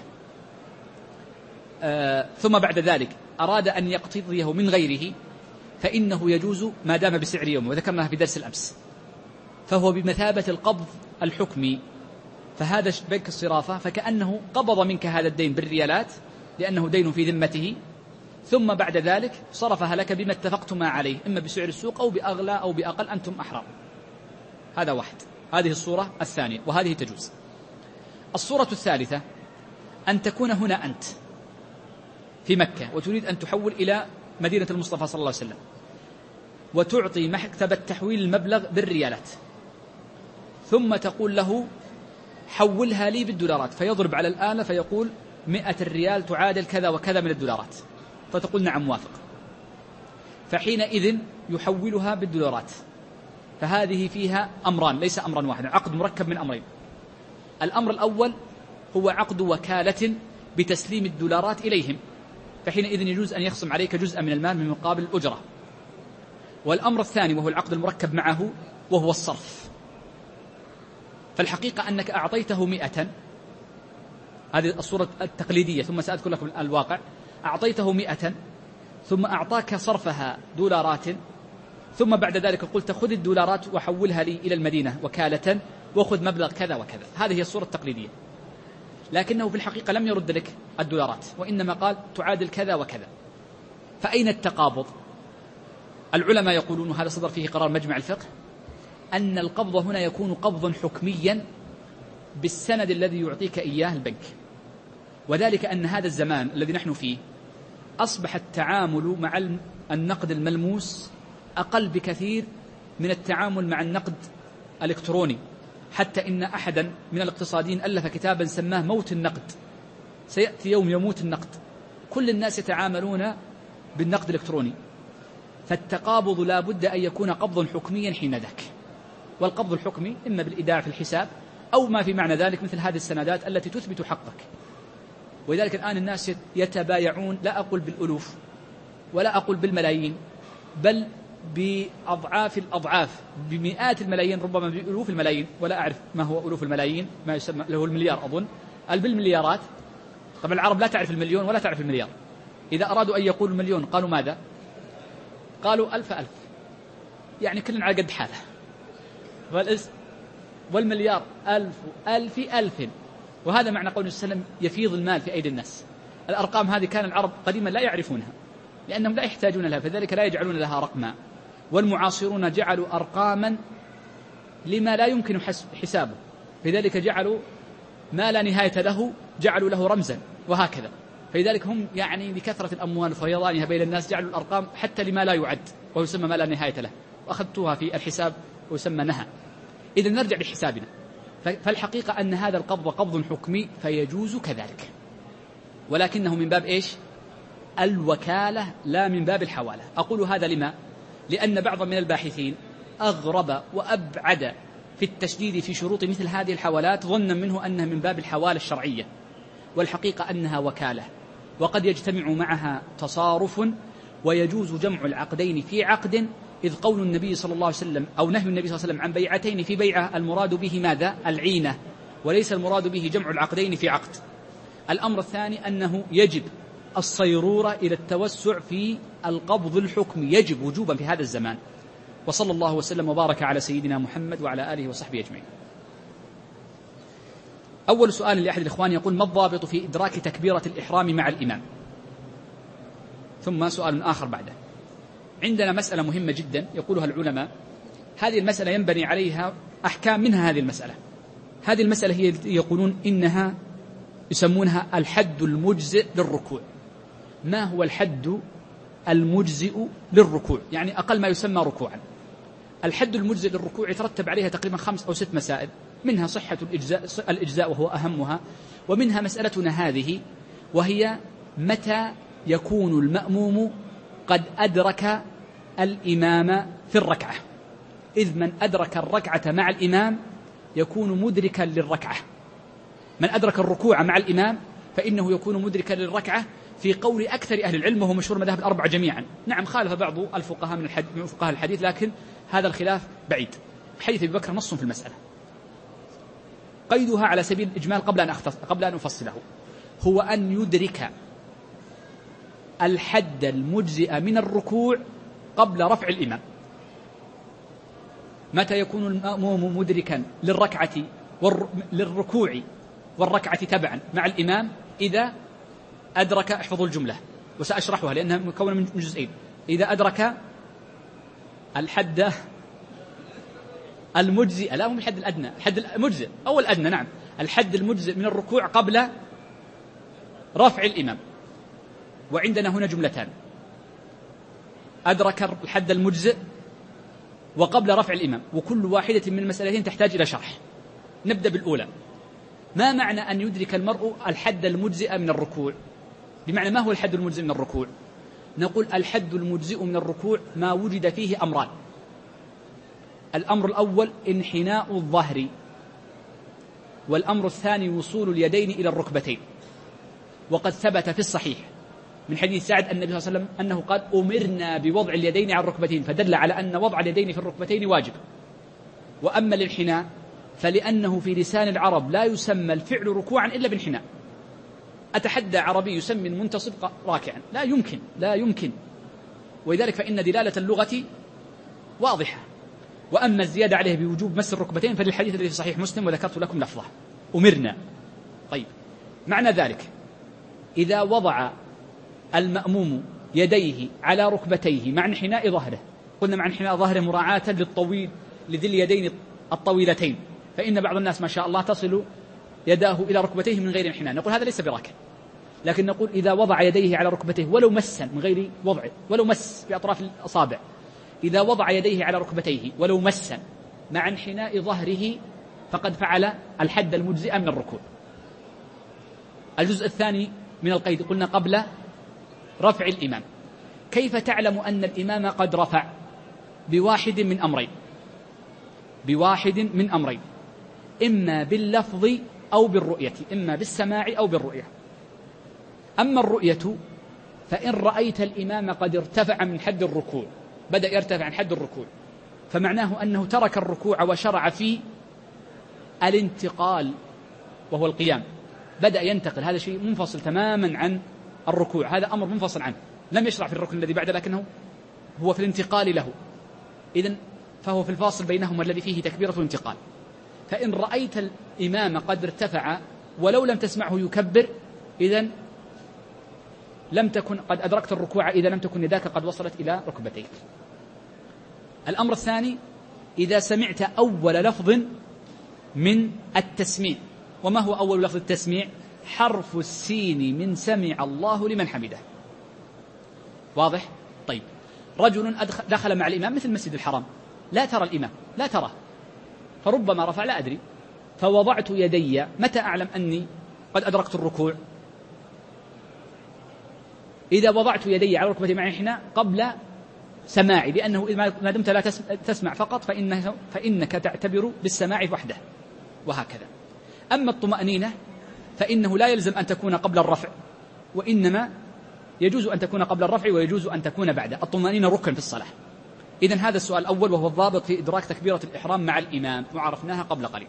آه ثم بعد ذلك أراد أن يقتضيه من غيره فإنه يجوز ما دام بسعر يوم، وذكرناها في درس الأمس، فهو بمثابة القبض الحكمي، فهذا بنك الصرافة فكأنه قبض منك هذا الدين بالريالات لأنه دين في ذمته، ثم بعد ذلك صرفها لك بما اتفقتما عليه، إما بسعر السوق أو بأغلى أو بأقل، أنتم أحرار. هذا واحد، هذه الصورة الثانية وهذه تجوز. الصورة الثالثة أن تكون هنا أنت في مكة وتريد أن تحول إلى مدينة المصطفى صلى الله عليه وسلم، وتعطي مكتب التحويل المبلغ بالريالات، ثم تقول له حولها لي بالدولارات، فيضرب على الآلة فيقول مئة الريال تعادل كذا وكذا من الدولارات، فتقول نعم موافق، فحينئذ يحولها بالدولارات. فهذه فيها أمران ليس أمرا واحدا، عقد مركب من أمرين. الأمر الأول هو عقد وكالة بتسليم الدولارات إليهم، فحينئذ يجوز أن يخصم عليك جزءا من المال من مقابل الأجرة. والأمر الثاني وهو العقد المركب معه وهو الصرف، فالحقيقة أنك أعطيته مئة، هذه الصورة التقليدية ثم سأذكر لكم الواقع، أعطيته مئة ثم أعطاك صرفها دولارات، ثم بعد ذلك قلت خذ الدولارات وحولها لي إلى المدينة وكالة وخذ مبلغ كذا وكذا، هذه هي الصورة التقليدية. لكنه في الحقيقة لم يرد لك الدولارات، وإنما قال تعادل كذا وكذا. فأين التقابض؟ العلماء يقولون، وهذا صدر فيه قرار مجمع الفقه، أن القبض هنا يكون قبضا حكميا بالسند الذي يعطيك إياه البنك، وذلك أن هذا الزمان الذي نحن فيه أصبح التعامل مع النقد الملموس أقل بكثير من التعامل مع النقد الإلكتروني، حتى إن أحدا من الاقتصاديين ألف كتابا سماه موت النقد. سيأتي يوم يموت النقد، كل الناس يتعاملون بالنقد الإلكتروني، فالتقابض لا بد أن يكون قبضا حكميا حين ذاك. والقبض الحكمي إما بالإيداع في الحساب أو ما في معنى ذلك مثل هذه السندات التي تثبت حقك. ولذلك الآن الناس يتبايعون، لا أقول بالألوف ولا أقول بالملايين، بل بأضعاف الأضعاف، بمئات الملايين، ربما بألوف الملايين، ولا أعرف ما هو ألوف الملايين، ما يسمى له المليار أظن، بالمليارات. طبعا العرب لا تعرف المليون ولا تعرف المليار. إذا أرادوا أن يقولوا المليون قالوا ماذا؟ قالوا ألف ألف، يعني كل على قد حاله. والمليار ألف ألف ألف، وهذا معنى قول السلام يفيض المال في أيدي الناس. الأرقام هذه كان العرب قديما لا يعرفونها لأنهم لا يحتاجون لها، فذلك لا يجعلون لها رقما. والمعاصرون جعلوا أرقاما لما لا يمكن حسابه، لذلك جعلوا ما لا نهاية له جعلوا له رمزا، وهكذا. فلذلك هم يعني لكثرة الأموال وفيضانها بين الناس جعلوا الأرقام حتى لما لا يعد، ويسمى ما لا نهاية له، وأخذتوها في الحساب ويسمى نهى. إذا نرجع لحسابنا، فالحقيقة أن هذا القبض قبض حكمي فيجوز كذلك، ولكنه من باب إيش؟ الوكالة، لا من باب الحوالة. أقول هذا لما؟ لأن بعض من الباحثين أغرب وأبعد في التشديد في شروط مثل هذه الحوالات، ظنا منه أنها من باب الحوالة الشرعية، والحقيقة أنها وكالة، وقد يجتمع معها تصارف، ويجوز جمع العقدين في عقد، إذ قول النبي صلى الله عليه وسلم أو نهي النبي صلى الله عليه وسلم عن بيعتين في بيعة المراد به ماذا؟ العينة، وليس المراد به جمع العقدين في عقد. الأمر الثاني أنه يجب الصيرورة إلى التوسع في القبض الحكمي، يجب وجوبا في هذا الزمان. وصلى الله وسلم وبارك على سيدنا محمد وعلى آله وصحبه أجمعين. أول سؤال لأحد الإخوان يقول: ما الضابط في إدراك تكبيرة الإحرام مع الإمام؟ ثم سؤال آخر بعده. عندنا مسألة مهمة جدا يقولها العلماء، هذه المسألة ينبني عليها أحكام، منها هذه المسألة. هذه المسألة هي يقولون إنها يسمونها الحد المجزئ للركوع. ما هو الحد المجزئ للركوع؟ يعني أقل ما يسمى ركوعا. الحد المجزئ للركوع يترتب عليها تقريبا خمس أو ست مسائل، منها صحة الإجزاء, الإجزاء وهو أهمها، ومنها مسألتنا هذه وهي متى يكون المأموم قد أدرك الإمام في الركعة، إذ من أدرك الركعة مع الإمام يكون مدركا للركعة. من أدرك الركوع مع الإمام فإنه يكون مدركا للركعة في قول أكثر أهل العلم، وهو مشهور مذاهب الأربعة جميعا. نعم خالف بعض الفقهاء من, الحد... من فقهاء الحديث، لكن هذا الخلاف بعيد. حديث أبي بكر نص في المسألة. قيدها على سبيل الإجمال قبل أن أختص... قبل أن أفصله، هو أن يدرك الحد المجزئ من الركوع قبل رفع الإمام. متى يكون المأموم مدركا للركعة والر... للركوع والركعة تبعا مع الإمام؟ إذا أدرك، احفظوا الجملة وسأشرحها لأنها مكونة من جزئين، إذا أدرك الحد المجزئ، لا هم الحد الأدنى، الحد المجزئ أو الأدنى، نعم الحد المجزئ من الركوع قبل رفع الإمام. وعندنا هنا جملتان: أدرك الحد المجزئ وقبل رفع الإمام، وكل واحدة من المسألتين تحتاج إلى شرح. نبدأ بالأولى. ما معنى أن يدرك المرء الحد المجزئ من الركوع؟ بمعنى ما هو الحد المجزئ من الركوع؟ نقول الحد المجزئ من الركوع ما وجد فيه أمران. الأمر الأول انحناء الظهر، والأمر الثاني وصول اليدين إلى الركبتين. وقد ثبت في الصحيح من حديث سعد أن النبي صلى الله عليه وسلم أنه قال: أمرنا بوضع اليدين على الركبتين، فدل على أن وضع اليدين في الركبتين واجب. وأما الانحناء فلأنه في لسان العرب لا يسمى الفعل ركوعا إلا بالانحناء، أتحدى عربي يسمي المنتصب راكعا، لا يمكن لا يمكن. ولذلك فإن دلالة اللغة واضحة. وأما الزيادة عليه بوجوب مس الركبتين فللحديث الذي في صحيح مسلم وذكرت لكم لفظه أمرنا. طيب، معنى ذلك إذا وضع المأموم يديه على ركبتيه مع انحناء ظهره، قلنا مع انحناء ظهره مراعاة للطويل لذي اليدين الطويلتين، فإن بعض الناس ما شاء الله تصل يداه إلى ركبتيه من غير انحناء، نقول هذا ليس براكع. لكن نقول إذا وضع يديه على ركبتيه ولو مسا من غير وضع، ولو مس في أطراف الأصابع، إذا وضع يديه على ركبتيه ولو مسا مع انحناء ظهره فقد فعل الحد المجزئ من الركوع. الجزء الثاني من القيد قلنا قبل رفع الإمام. كيف تعلم أن الإمام قد رفع؟ بواحد من أمرين، بواحد من أمرين، إما باللفظ أو بالرؤية، إما بالسماع أو بالرؤية. أما الرؤية فإن رأيت الإمام قد ارتفع من حد الركوع، بدأ يرتفع عن حد الركوع، فمعناه أنه ترك الركوع وشرع في الانتقال وهو القيام، بدأ ينتقل. هذا شيء منفصل تماما عن الركوع، هذا أمر منفصل عنه، لم يشرع في الركن الذي بعده لكنه هو في الانتقال له. إذن فهو في الفاصل بينهما الذي فيه تكبيرة الانتقال. فإن رأيت الإمام قد ارتفع ولو لم تسمعه يكبر، إذن لم تكن قد أدركت الركوع إذا لم تكن يداك قد وصلت إلى ركبتيك. الأمر الثاني إذا سمعت أول لفظ من التسميع. وما هو أول لفظ التسميع؟ حرف السين من سمع الله لمن حمده. واضح؟ طيب، رجل دخل مع الإمام مثل المسجد الحرام، لا ترى الإمام، لا ترى، فربما رفع لا أدري، فوضعت يدي، متى أعلم أني قد أدركت الركوع؟ إذا وضعت يدي على ركبتي مع انحناء قبل سماعي، لأنه ما دمت لا تسمع فقط فإنه فإنك تعتبر بالسماع وحده، وهكذا. أما الطمأنينة فإنه لا يلزم أن تكون قبل الرفع، وإنما يجوز أن تكون قبل الرفع ويجوز أن تكون بعده. الطمأنينة ركن في الصلاة. إذن هذا السؤال الأول وهو الضابط في إدراك تكبيرة الإحرام مع الإمام، وعرفناها قبل قليل.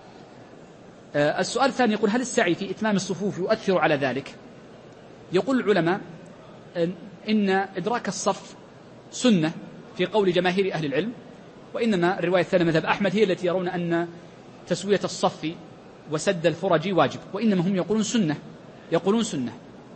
آه السؤال الثاني يقول: هل السعي في إتمام الصفوف يؤثر على ذلك؟ يقول العلماء إن إدراك الصف سنة في قول جماهير أهل العلم، وإنما الرواية الثانية مذهب أحمد هي التي يرون أن تسوية الصف وسد الفرج واجب، وإنما هم يقولون سنة، يقولون سنة.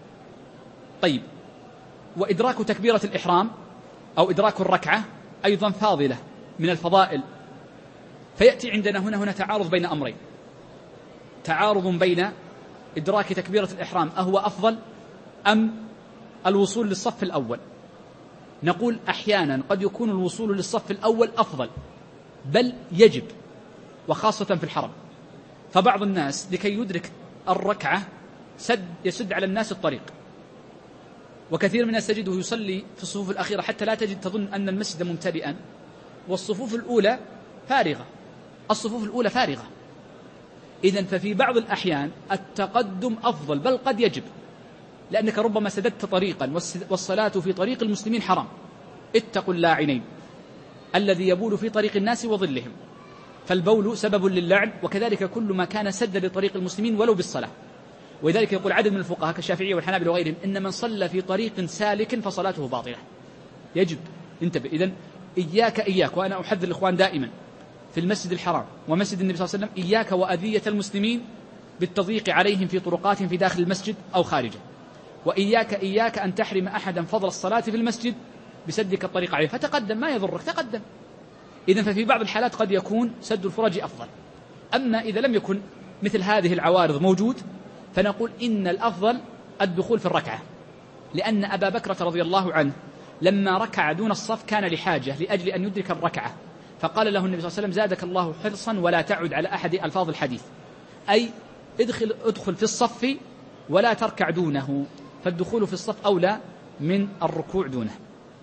طيب، وإدراك تكبيرة الإحرام أو إدراك الركعة أيضا فاضلة من الفضائل. فيأتي عندنا هنا هنا تعارض بين أمرين، تعارض بين إدراك تكبيرة الإحرام أهو أفضل أم الوصول للصف الأول. نقول أحيانا قد يكون الوصول للصف الأول أفضل، بل يجب، وخاصة في الحرم. فبعض الناس لكي يدرك الركعة سد يسد على الناس الطريق، وكثير من الناس تجده يصلي في الصفوف الأخيرة حتى لا تجد تظن أن المسجد ممتلئا والصفوف الأولى فارغة، الصفوف الأولى فارغة. إذن ففي بعض الأحيان التقدم أفضل، بل قد يجب، لأنك ربما سددت طريقا، والصلاة في طريق المسلمين حرام. اتقوا اللاعنين الذي يبول في طريق الناس وظلهم، فالبول سبب للعن، وكذلك كل ما كان سد لطريق المسلمين ولو بالصلاة. ولذلك يقول عدد من الفقهاء كالشافعية والحنابلة وغيرهم إن من صلى في طريق سالك فصلاته باطلة. يجب انتبه. إذن إياك إياك وأنا أحذر الإخوان دائما في المسجد الحرام ومسجد النبي صلى الله عليه وسلم، إياك وأذية المسلمين بالتضييق عليهم في طرقاتهم في داخل المسجد أو خارجه، وإياك إياك أن تحرم أحدا فضل الصلاة في المسجد بسدك الطريق عليه، فتقدم ما يضرك، تقدم. إذن ففي بعض الحالات قد يكون سد الفرج أفضل. أما إذا لم يكن مثل هذه العوارض موجود فنقول إن الأفضل الدخول في الركعة، لأن أبا بكرة رضي الله عنه لما ركع دون الصف كان لحاجة لأجل أن يدرك الركعة، فقال له النبي صلى الله عليه وسلم: زادك الله حرصا ولا تعد على أحد ألفاظ الحديث، أي ادخل, ادخل في الصف ولا تركع دونه، فالدخول في الصف أولى من الركوع دونه.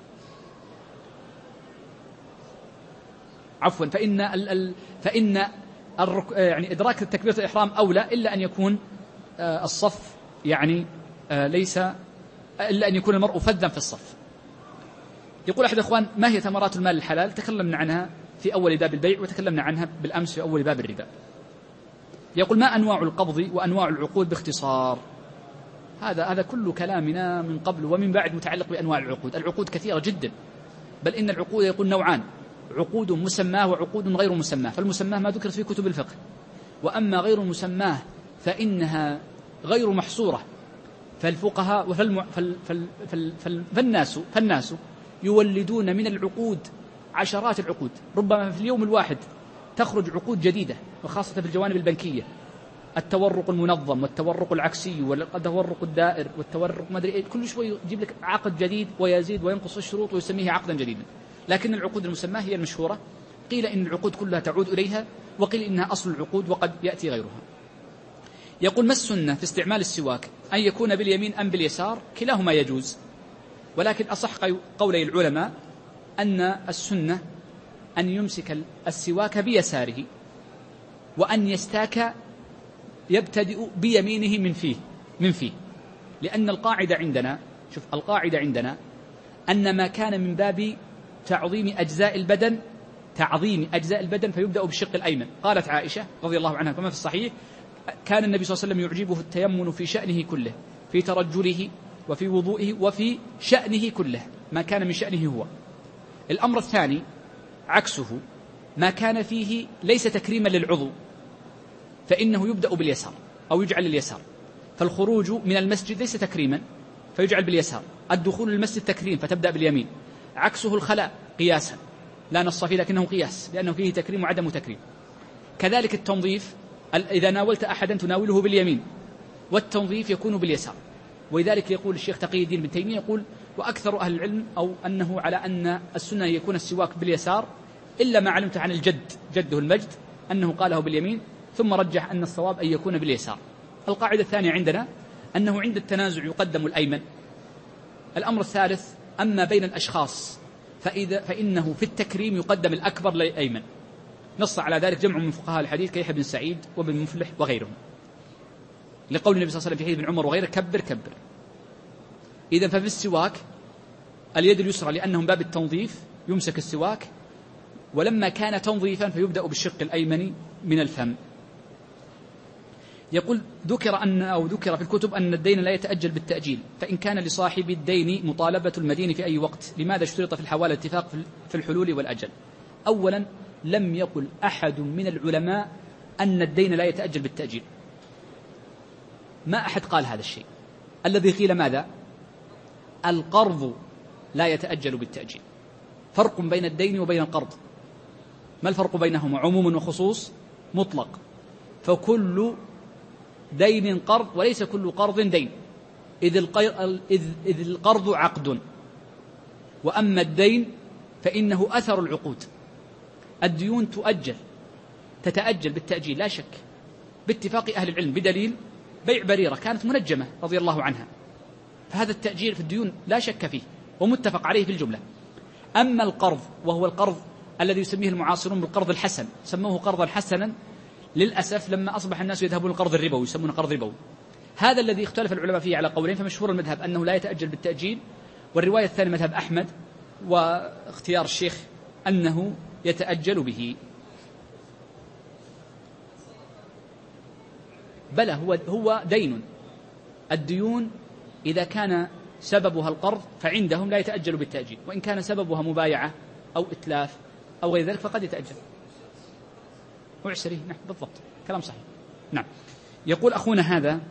عفوا فإن ال ال فإن الرك يعني إدراك تكبيرة الإحرام أولى، إلا أن يكون آه الصف يعني آه ليس إلا أن يكون المرء فذا في الصف. يقول أحد الأخوان: ما هي ثمرات المال الحلال؟ تكلمنا عنها في أول باب البيع، وتكلمنا عنها بالأمس في أول باب الربا. يقول: ما أنواع القبض وأنواع العقود باختصار؟ هذا هذا كل كلامنا من قبل ومن بعد متعلق بأنواع العقود. العقود كثيرة جدا، بل إن العقود يكون نوعان: عقود مسماه وعقود غير مسماه. فالمسماه ما ذكرت في كتب الفقه، وأما غير مسماه فإنها غير محصورة. فالفقهاء فالم... فال... فال... فال... فال... فالناس فالناس يولدون من العقود عشرات العقود، ربما في اليوم الواحد تخرج عقود جديدة، وخاصة في الجوانب البنكية: التورق المنظم والتورق العكسي والتورق الدائر والتورق ما أدري، كل شوي يجيب لك عقد جديد ويزيد وينقص الشروط ويسميه عقدا جديدا. لكن العقود المسماة هي المشهورة. قيل إن العقود كلها تعود إليها، وقيل إنها أصل العقود وقد يأتي غيرها. يقول: ما السنة في استعمال السواك؟ أن يكون باليمين أم باليسار؟ كلاهما يجوز، ولكن أصح قولي العلماء أن السنة أن يمسك السواك بيساره، وأن يستاك يبتدئ بيمينه من فيه من فيه لأن القاعدة عندنا شوف القاعدة عندنا أن ما كان من باب تعظيم أجزاء البدن تعظيم أجزاء البدن فيبدأ بالشق الأيمن. قالت عائشة رضي الله عنها كما في الصحيح: كان النبي صلى الله عليه وسلم يعجبه التيمن في شأنه كله، في ترجله وفي وضوئه وفي شأنه كله، ما كان من شأنه هو. الأمر الثاني عكسه: ما كان فيه ليس تكريما للعضو فإنه يبدأ باليسار أو يجعل لليسار. فالخروج من المسجد ليس تكريما فيجعل باليسار، الدخول للمسجد تكريم فتبدأ باليمين. عكسه الخلاء قياسا، لا نص فيه لكنه قياس لأنه فيه تكريم وعدم تكريم. كذلك التنظيف، إذا ناولت أحدا تناوله باليمين، والتنظيف يكون باليسار. ولذلك يقول الشيخ تقي الدين بن تيمية يقول: وأكثر أهل العلم أو أنه على أن السنة يكون السواك باليسار، إلا ما علمت عن الجد جده المجد أنه قاله باليمين، ثم رجح أن الصواب أن يكون باليسار. القاعدة الثانية عندنا أنه عند التنازع يقدم الأيمن. الأمر الثالث: أما بين الأشخاص فإذا فإنه في التكريم يقدم الأكبر للأيمن. نص على ذلك جمع من فقهاء الحديث كيحيى بن سعيد وابن مفلح وغيرهم، لقول النبي صلى الله عليه وسلم في حديث ابن عمر وغيره: كبر كبر. إذن ففي السواك اليد اليسرى لأنه من باب التنظيف يمسك السواك، ولما كان تنظيفا فيبدأ بالشق الأيمن من الفم. يقول: ذكر أن أو ذكر في الكتب أن الدين لا يتأجل بالتأجيل، فإن كان لصاحب الدين مطالبة المدين في أي وقت، لماذا اشترط في الحوالة الاتفاق في الحلول والأجل؟ أولا، لم يقل أحد من العلماء أن الدين لا يتأجل بالتأجيل، ما أحد قال هذا الشيء. الذي قيل ماذا؟ القرض لا يتأجل بالتأجيل. فرق بين الدين وبين القرض. ما الفرق بينهما؟ عموم وخصوص مطلق. فكل دين قرض وليس كل قرض دين، إذ القرض عقد، وأما الدين فإنه أثر العقود. الديون تؤجل تتأجل بالتأجيل لا شك باتفاق أهل العلم، بدليل بيع بريرة كانت منجمة رضي الله عنها، فهذا التأجيل في الديون لا شك فيه ومتفق عليه في الجملة. أما القرض وهو القرض الذي يسميه المعاصرون بالقرض الحسن، سموه قرضا حسنا للأسف لما أصبح الناس يذهبون القرض الربوي يسمونه قرض ربوي. هذا الذي اختلف العلماء فيه على قولين، فمشهور المذهب أنه لا يتأجل بالتأجيل، والرواية الثانية مذهب أحمد، واختيار الشيخ أنه يتأجل به. بلى هو هو دين. الديون إذا كان سببها القرض فعندهم لا يتأجل بالتأجيل، وإن كان سببها مبايعة أو إتلاف أو غير ذلك فقد يتأجل. وعشرين نعم بالضبط كلام صحيح. نعم. يقول أخونا هذا: